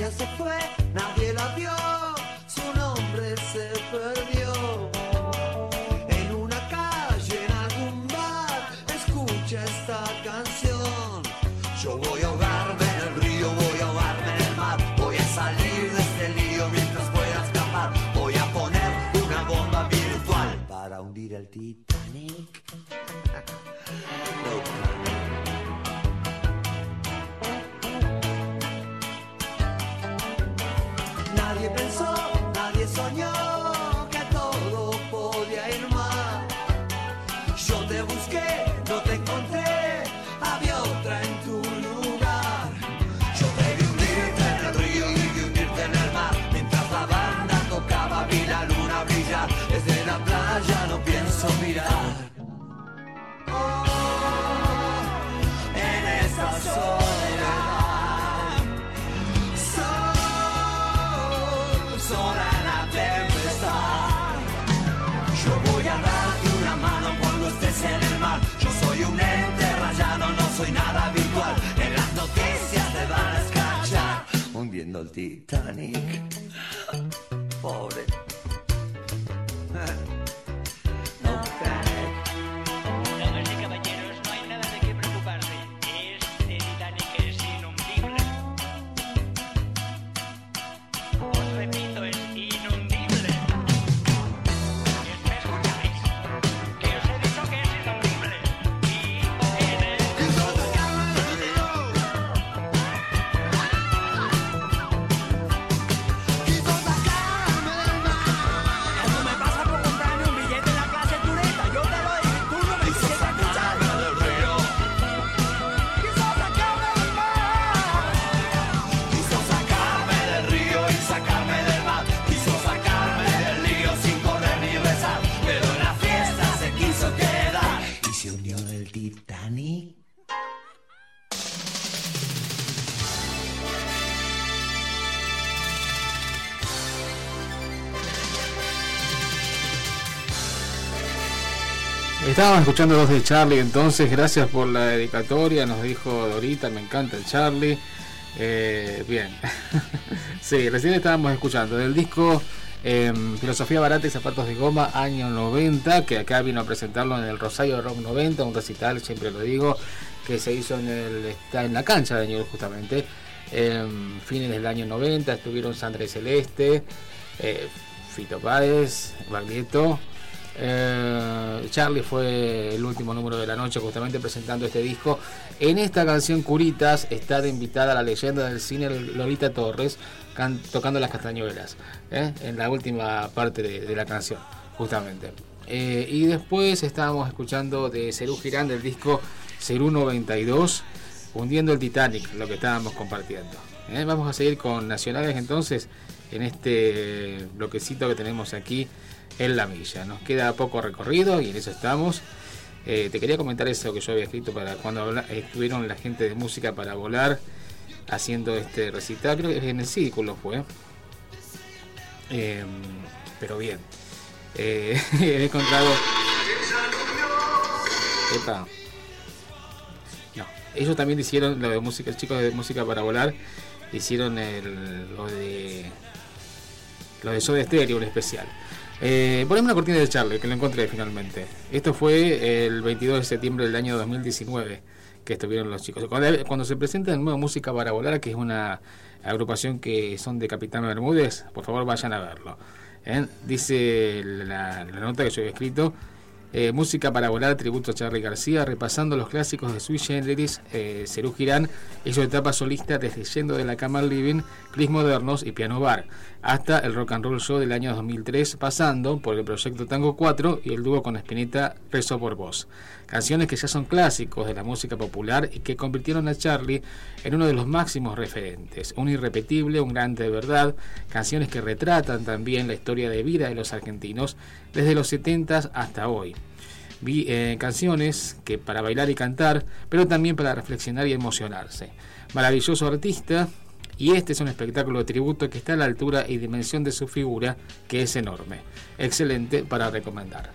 ella se fue, nadie la vio, su nombre se perdió. En una calle, en algún bar, escucha esta canción. Yo voy a ahogarme en el río, voy a ahogarme en el mar, voy a salir de este lío mientras pueda escapar. Voy a poner una bomba virtual para hundir el Titanic. Nadie pensó, nadie soñó que todo podía ir mal. Yo te busqué, no te encontré, había otra en tu lugar. Yo debí hundirte en el río, debí hundirte en el mar. Mientras la banda tocaba vi la luna brillar. Desde la playa no pienso mirar. Oh, en esta soledad, sola en la tempestad. Yo voy a darte una mano cuando estés en el mar. Yo soy un ente rayado, no soy nada virtual. En las noticias te van a escrachar, hundiendo el Titanic. Pobre. No panic. Damas y caballeros, no hay nada de qué preocuparse. Este Titanic es inundible. Os repito, es inundible. ¿Me escucháis? Que os he dicho que es inundible. Y en el... Quiso sacarme del mar. Eso me pasa por comprarme un billete en la clase turista. Yo te lo digo, tú no me quieres escuchar. Del río. Quiso sacarme del mar. Quiso sacarme del río y sacarme del mar. Quiso sacarme del lío sin correr ni rezar. Pero en la fiesta se quiso quedar y se unió en el Titanic. Estábamos escuchando dos de Charlie, entonces gracias por la dedicatoria, nos dijo Dorita, me encanta el Charlie. Bien. Sí, recién estábamos escuchando del disco Filosofía Barata y Zapatos de Goma, año 90, que acá vino a presentarlo en el Rosario Rock 90, un recital, siempre lo digo, que se hizo está en la cancha de Ñuble justamente, fines del año 90, estuvieron Sandra y Celeste, Fito Páez, Baglietto. Charlie fue el último número de la noche justamente presentando este disco. En esta canción Curitas está de invitada la leyenda del cine Lolita Torres tocando las castañuelas, en la última parte de la canción justamente. Y después estábamos escuchando de Serú Girán del disco Serú 92, Hundiendo el Titanic, lo que estábamos compartiendo. Vamos a seguir con nacionales entonces en este bloquecito que tenemos aquí en La Milla. Nos queda poco recorrido y en eso estamos. Te quería comentar eso que yo había escrito para cuando estuvieron la gente de Música para Volar haciendo este recital, creo que en el Círculo fue, pero bien, he encontrado no, ellos también hicieron lo de música, el chico de Música para Volar hicieron lo de Soda Stereo, un especial. Poneme una cortina de Charlie, que lo encontré finalmente. Esto fue el 22 de septiembre del año 2019 que estuvieron los chicos. Cuando se presenta el nuevo Música para Volar, que es una agrupación que son de Capitán Bermúdez, por favor vayan a verlo. Dice la nota que yo había escrito: Música para Volar, tributo a Charly García, repasando los clásicos de Sui Generis, Serú Girán y su etapa solista desde Yendo de la Cama al Living, Clis Modernos y Piano Bar, hasta el Rock and Roll Show del año 2003, pasando por el proyecto Tango 4 y el dúo con Spinetta, Rezo por Vos. Canciones que ya son clásicos de la música popular y que convirtieron a Charly en uno de los máximos referentes, un irrepetible, un grande de verdad, canciones que retratan también la historia de vida de los argentinos desde los 70s hasta hoy. Canciones que para bailar y cantar, pero también para reflexionar y emocionarse. Maravilloso artista, y este es un espectáculo de tributo que está a la altura y dimensión de su figura, que es enorme. Excelente para recomendar.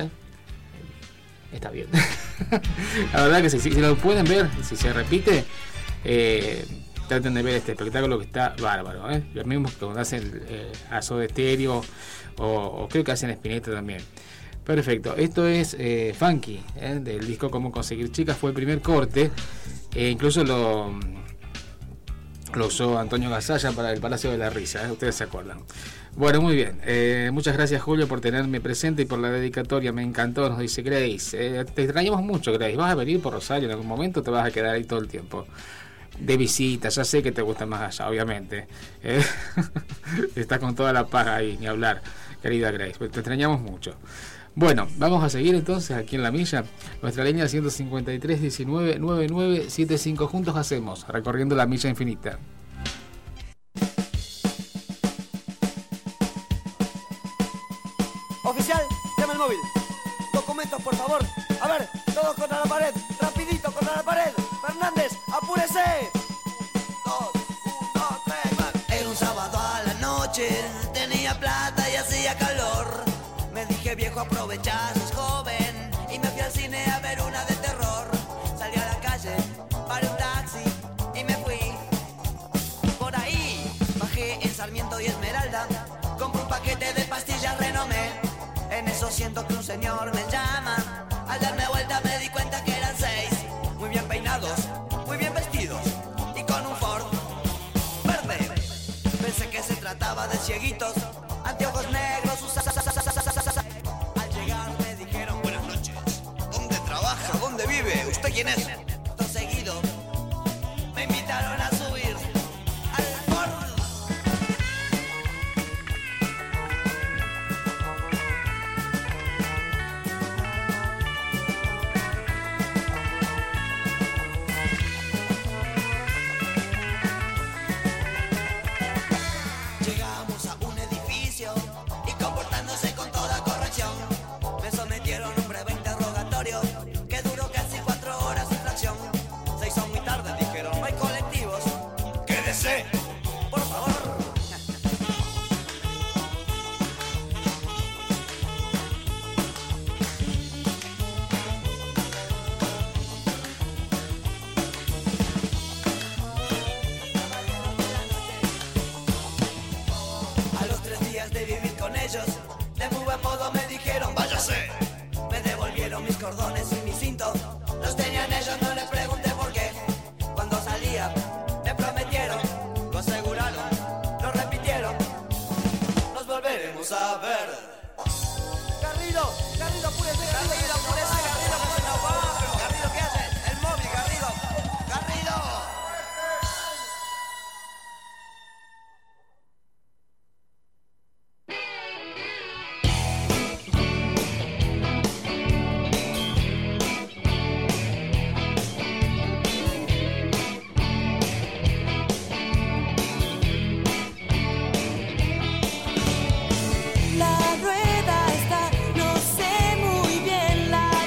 Está bien. La verdad que si lo pueden ver, si se repite, traten de ver este espectáculo que está bárbaro, ¿eh? Lo mismo que cuando hacen a Soda Stereo o creo que hacen Spinetta también. Perfecto, esto es Funky, del disco Cómo Conseguir Chicas, fue el primer corte, incluso lo usó Antonio Gasalla para el Palacio de la Risa, ustedes se acuerdan. Bueno, muy bien, muchas gracias Julio por tenerme presente y por la dedicatoria, me encantó, nos dice Grace. Te extrañamos mucho, Grace. ¿Vas a venir por Rosario en algún momento o te vas a quedar ahí todo el tiempo? De visita, ya sé que te gusta más allá, obviamente. Estás con toda la paz ahí, ni hablar, querida Grace, te extrañamos mucho. Bueno, vamos a seguir entonces aquí en La Milla. Nuestra línea 153 19 99 75. Juntos hacemos recorriendo la milla infinita. Oficial, llama el móvil. Documentos, por favor. A ver, todos contra la pared. Rapidito contra la pared. Fernández, apúrese. 2, 1, 3, más. Era un sábado a la noche. Tenía plata y hacía calor. Me dije, viejo, aprovecha, sos joven. Y me fui al cine a ver una de terror. Salí a la calle, paré un taxi y me fui. Por ahí bajé en Sarmiento y Esmeralda. Compré un paquete de pastillas Renomé. En eso siento que un señor me llama. Al darme vuelta me di cuenta que eran 6. Muy bien peinados, muy bien vestidos y con un Ford verde. Pensé que se trataba de cieguitos, anteojos negros. Al llegar me dijeron buenas noches. ¿Dónde trabaja? ¿Dónde vive? ¿Usted quién es? Todo seguido me invitaron a subir al Ford. Llegamos a un edificio y comportándose con toda corrección, me sometieron a un breve interrogatorio que duró casi 4 horas en fracción. Se hizo muy tarde, dijeron, no hay colectivos. ¡Quédese! Por favor. A los 3 días de vivir con ellos, de muy buen modo me dijeron, váyase. Me devolvieron mis cordones y mi cinto. Los tenían ellos, no les pregunté por qué. Cuando salía, me prometieron, lo aseguraron, lo repitieron. Nos volveremos a ver. Garrido, Garrido, apúrese, Garrido, apúrese, Garrido, que se nos va. Pero Garrido, ¿qué hace? El móvil, Garrido. Garrido. La rueda está, no sé muy bien la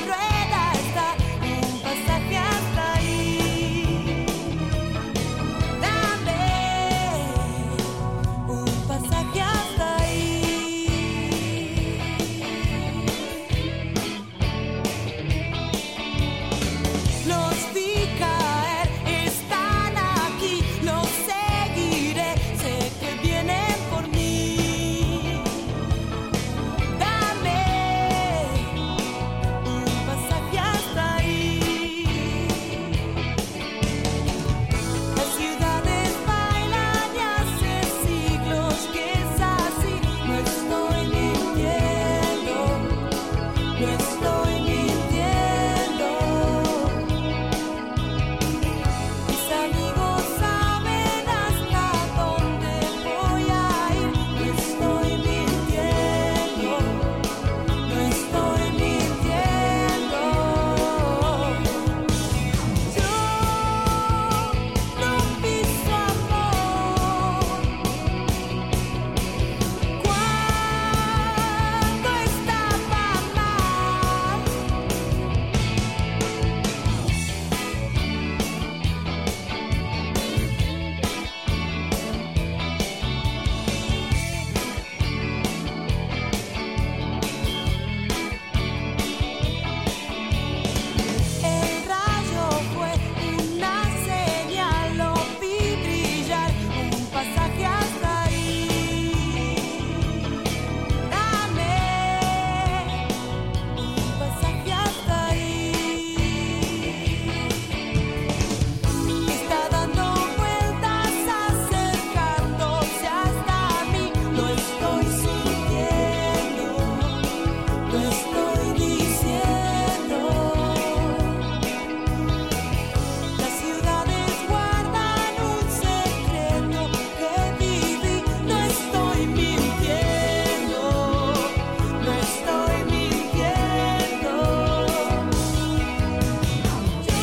estoy sintiendo, lo estoy diciendo. Las ciudades guardan un secreto que viví, no estoy mintiendo, no estoy mintiendo. Yo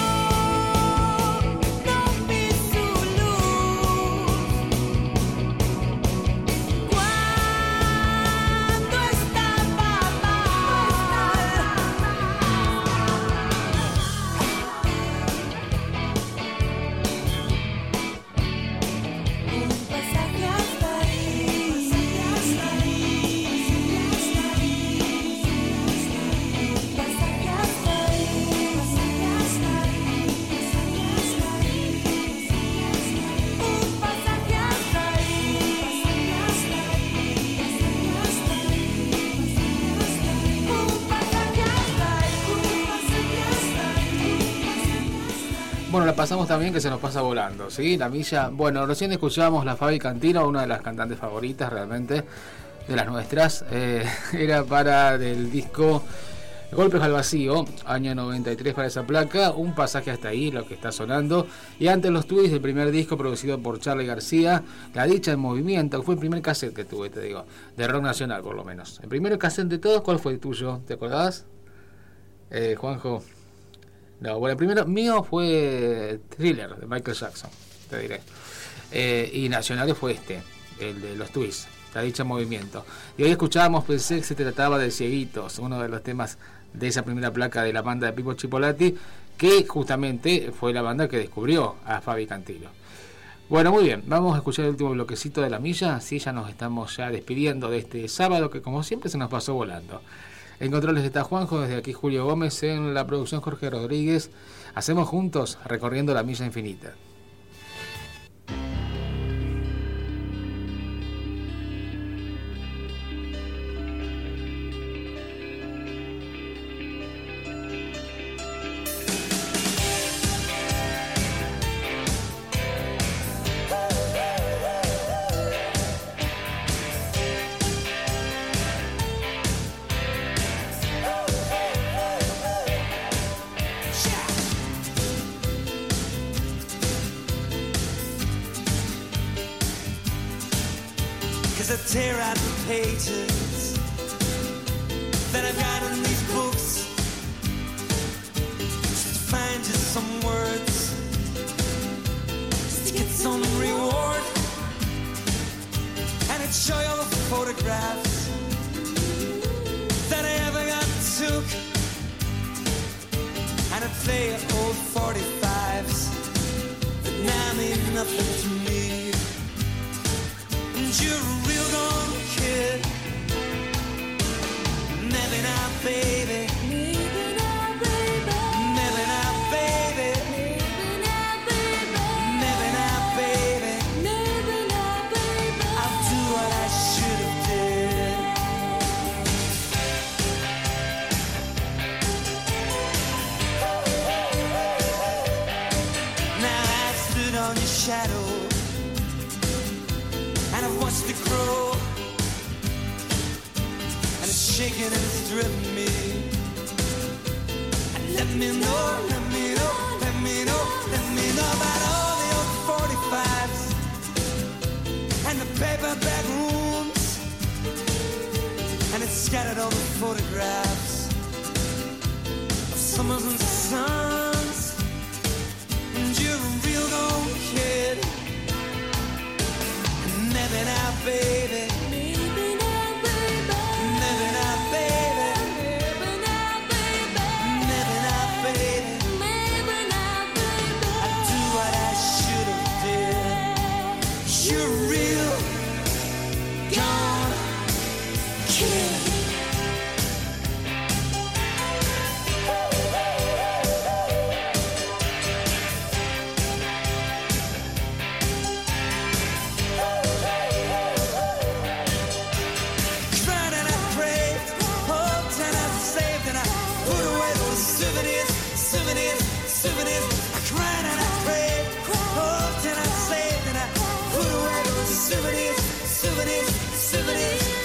no vi su luz cuando estaba mal. Un pasaje hasta ahí, un pasaje hasta ahí, un pasaje hasta Bueno, la pasamos también, que se nos pasa volando, ¿sí? La milla. Bueno, recién escuchábamos la Fabi Cantilo, una de las cantantes favoritas realmente de las nuestras. Era para del disco Golpes al Vacío, año 93 para esa placa. Un pasaje hasta ahí, lo que está sonando. Y antes los tweets del primer disco producido por Charly García, La Dicha en Movimiento, que fue el primer cassette que tuve, te digo, de rock nacional por lo menos. El primer cassette de todos, ¿cuál fue el tuyo? ¿Te acordás? Juanjo. No, bueno, el primero mío fue Thriller de Michael Jackson, te diré. Y nacionales fue el de los Twists, La Dicha en Movimiento. Y hoy escuchábamos, pensé que se trataba de Cieguitos, uno de los temas de esa primera placa de la banda de Pipo Chipolati, que justamente fue la banda que descubrió a Fabi Cantilo. Bueno, muy bien, vamos a escuchar el último bloquecito de la milla, así ya nos estamos ya despidiendo de este sábado que como siempre se nos pasó volando. En controles está Juanjo, desde aquí Julio Gómez, en la producción Jorge Rodríguez. Hacemos juntos recorriendo la milla infinita. Cause I tear out the pages that I've got in these books just to find just some words, just to get some reward. And I'd show you all the photographs that I ever got took, and I'd play old 45s that now mean nothing to me. And you're a real gone kid. Maybe not, baby. Maybe not, baby. Maybe not, baby. Maybe not, baby. Maybe not, baby. I'll do what I should have did. Now I stood on your shadow, and I've watched it grow, and it's shaking and it's driven me. And let me know, let me know, let me know, let me know about all the old 45s and the paperback rooms, and it's scattered all the photographs of summers and suns. And you're a real old kid. Maybe not, baby. Maybe not, baby. Maybe not, baby. Maybe not, baby. Maybe not, baby. Maybe not, baby. I do what I should have did. You're real gone kid. Souvenirs, I cried and I prayed, hoped and I saved and I put away those souvenirs, souvenirs, souvenirs.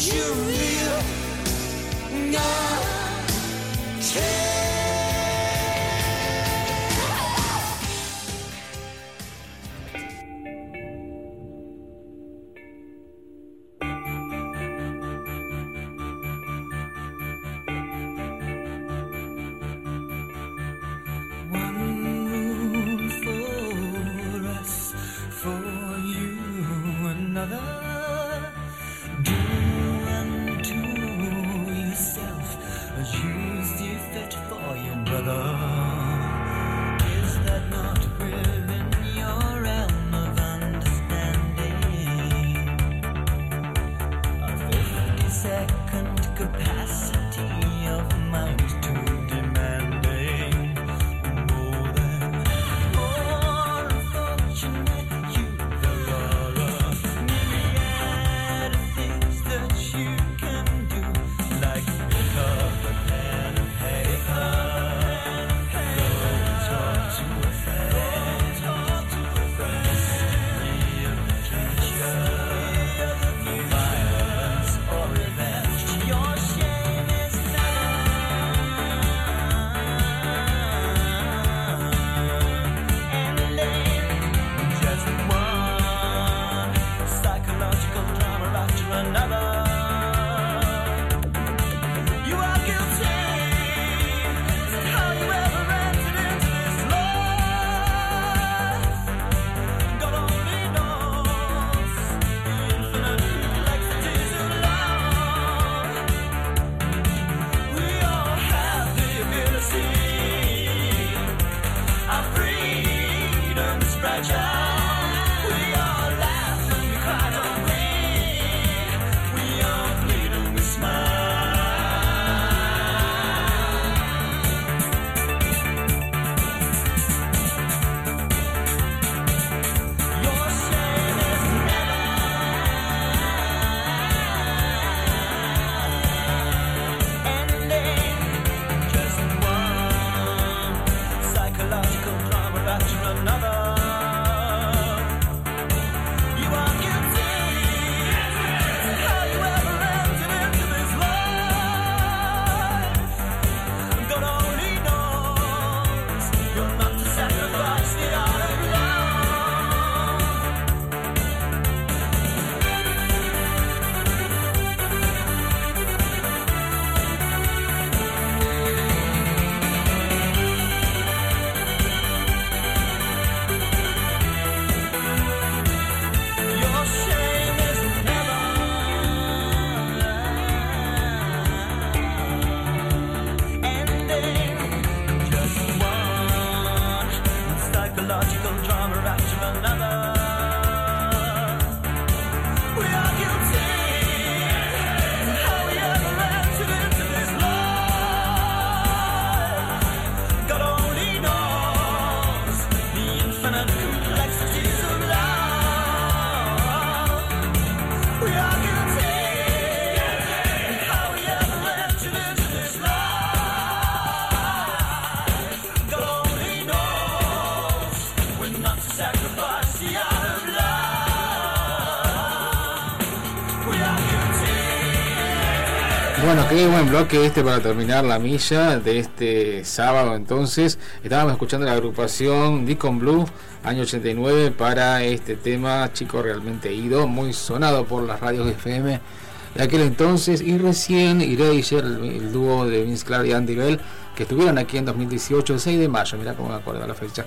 Bueno, qué buen bloque para terminar la milla de este sábado. Entonces, estábamos escuchando la agrupación Deacon Blue, año 89, para este tema Chico Realmente Ido, muy sonado por las radios FM de aquel entonces. Y recién Erasure, el dúo de Vince Clarke y Andy Bell, que estuvieron aquí en 2018, el 6 de mayo, mirá cómo me acuerdo la fecha,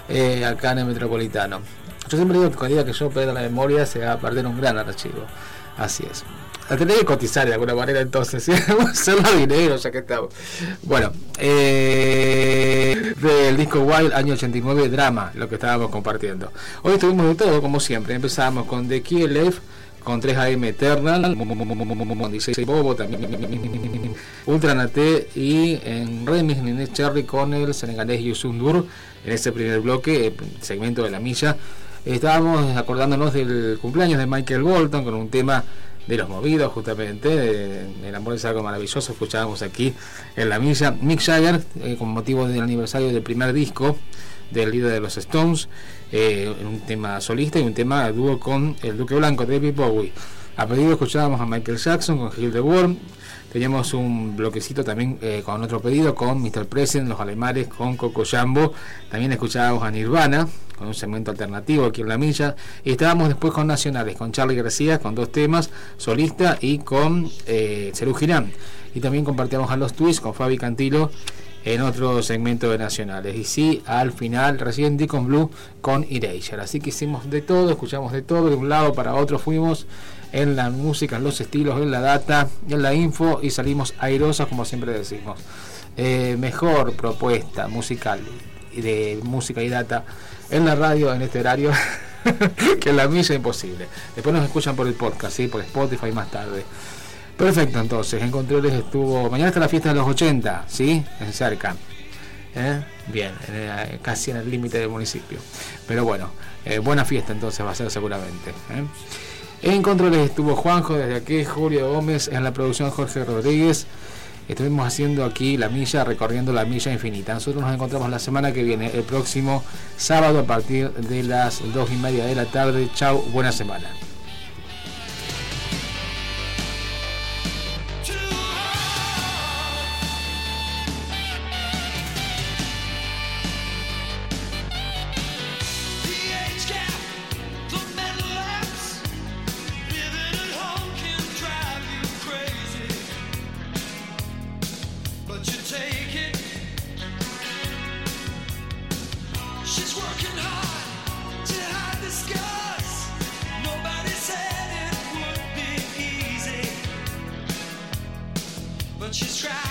acá en el Metropolitano. Yo siempre digo que cuando diga que yo pierdo la memoria se va a perder un gran archivo. Así es. La tendré que cotizar de alguna manera, entonces, ¿sí? Vamos a hacerlo dinero ya que estamos. Bueno, del disco Wild, año 89, Drama, lo que estábamos compartiendo. Hoy estuvimos de todo, como siempre. Empezamos con The Key Life, con 3AM Eternal, 16 Bobo, también Ultra Nate, y en remix Nene Cherry con el senegalés Youssou N'Dour, en ese primer bloque, segmento de la milla. Estábamos acordándonos del cumpleaños de Michael Bolton con un tema de los movidos, justamente, El amor es algo maravilloso, escuchábamos aquí en la milla. Mick Jagger, con motivo del aniversario del primer disco del líder de los Stones, un tema solista y un tema dúo con el Duque Blanco, David Bowie. A pedido escuchábamos a Michael Jackson con Heal the World. Teníamos un bloquecito también con otro pedido con Mr. President, Los Alemanes con Coco Jambo. También escuchábamos a Nirvana con un segmento alternativo aquí en La Milla. Y estábamos después con nacionales, con Charly García con 2 temas, solista, y con Serú Girán. Y también compartíamos a Los Twists con Fabi Cantilo en otro segmento de nacionales. Y sí, al final recién Deacon Blue con Erasure. Así que hicimos de todo, escuchamos de todo, de un lado para otro fuimos en la música, en los estilos, en la data, en la info, y salimos airosos, como siempre decimos. Mejor propuesta musical de música y data en la radio en este horario que en La Milla, imposible. Después nos escuchan por el podcast, ¿sí? Por Spotify más tarde. Perfecto, entonces, en controles estuvo... Mañana está la fiesta de los 80, ¿sí? En cerca. Bien, casi en el límite del municipio. Pero bueno, buena fiesta entonces va a ser seguramente. En controles estuvo Juanjo, desde aquí Julio Gómez, en la producción Jorge Rodríguez. Estuvimos haciendo aquí La Milla, recorriendo la milla infinita. Nosotros nos encontramos la semana que viene, el próximo sábado a partir de las 2:30 de la tarde. Chau, buena semana. She's trying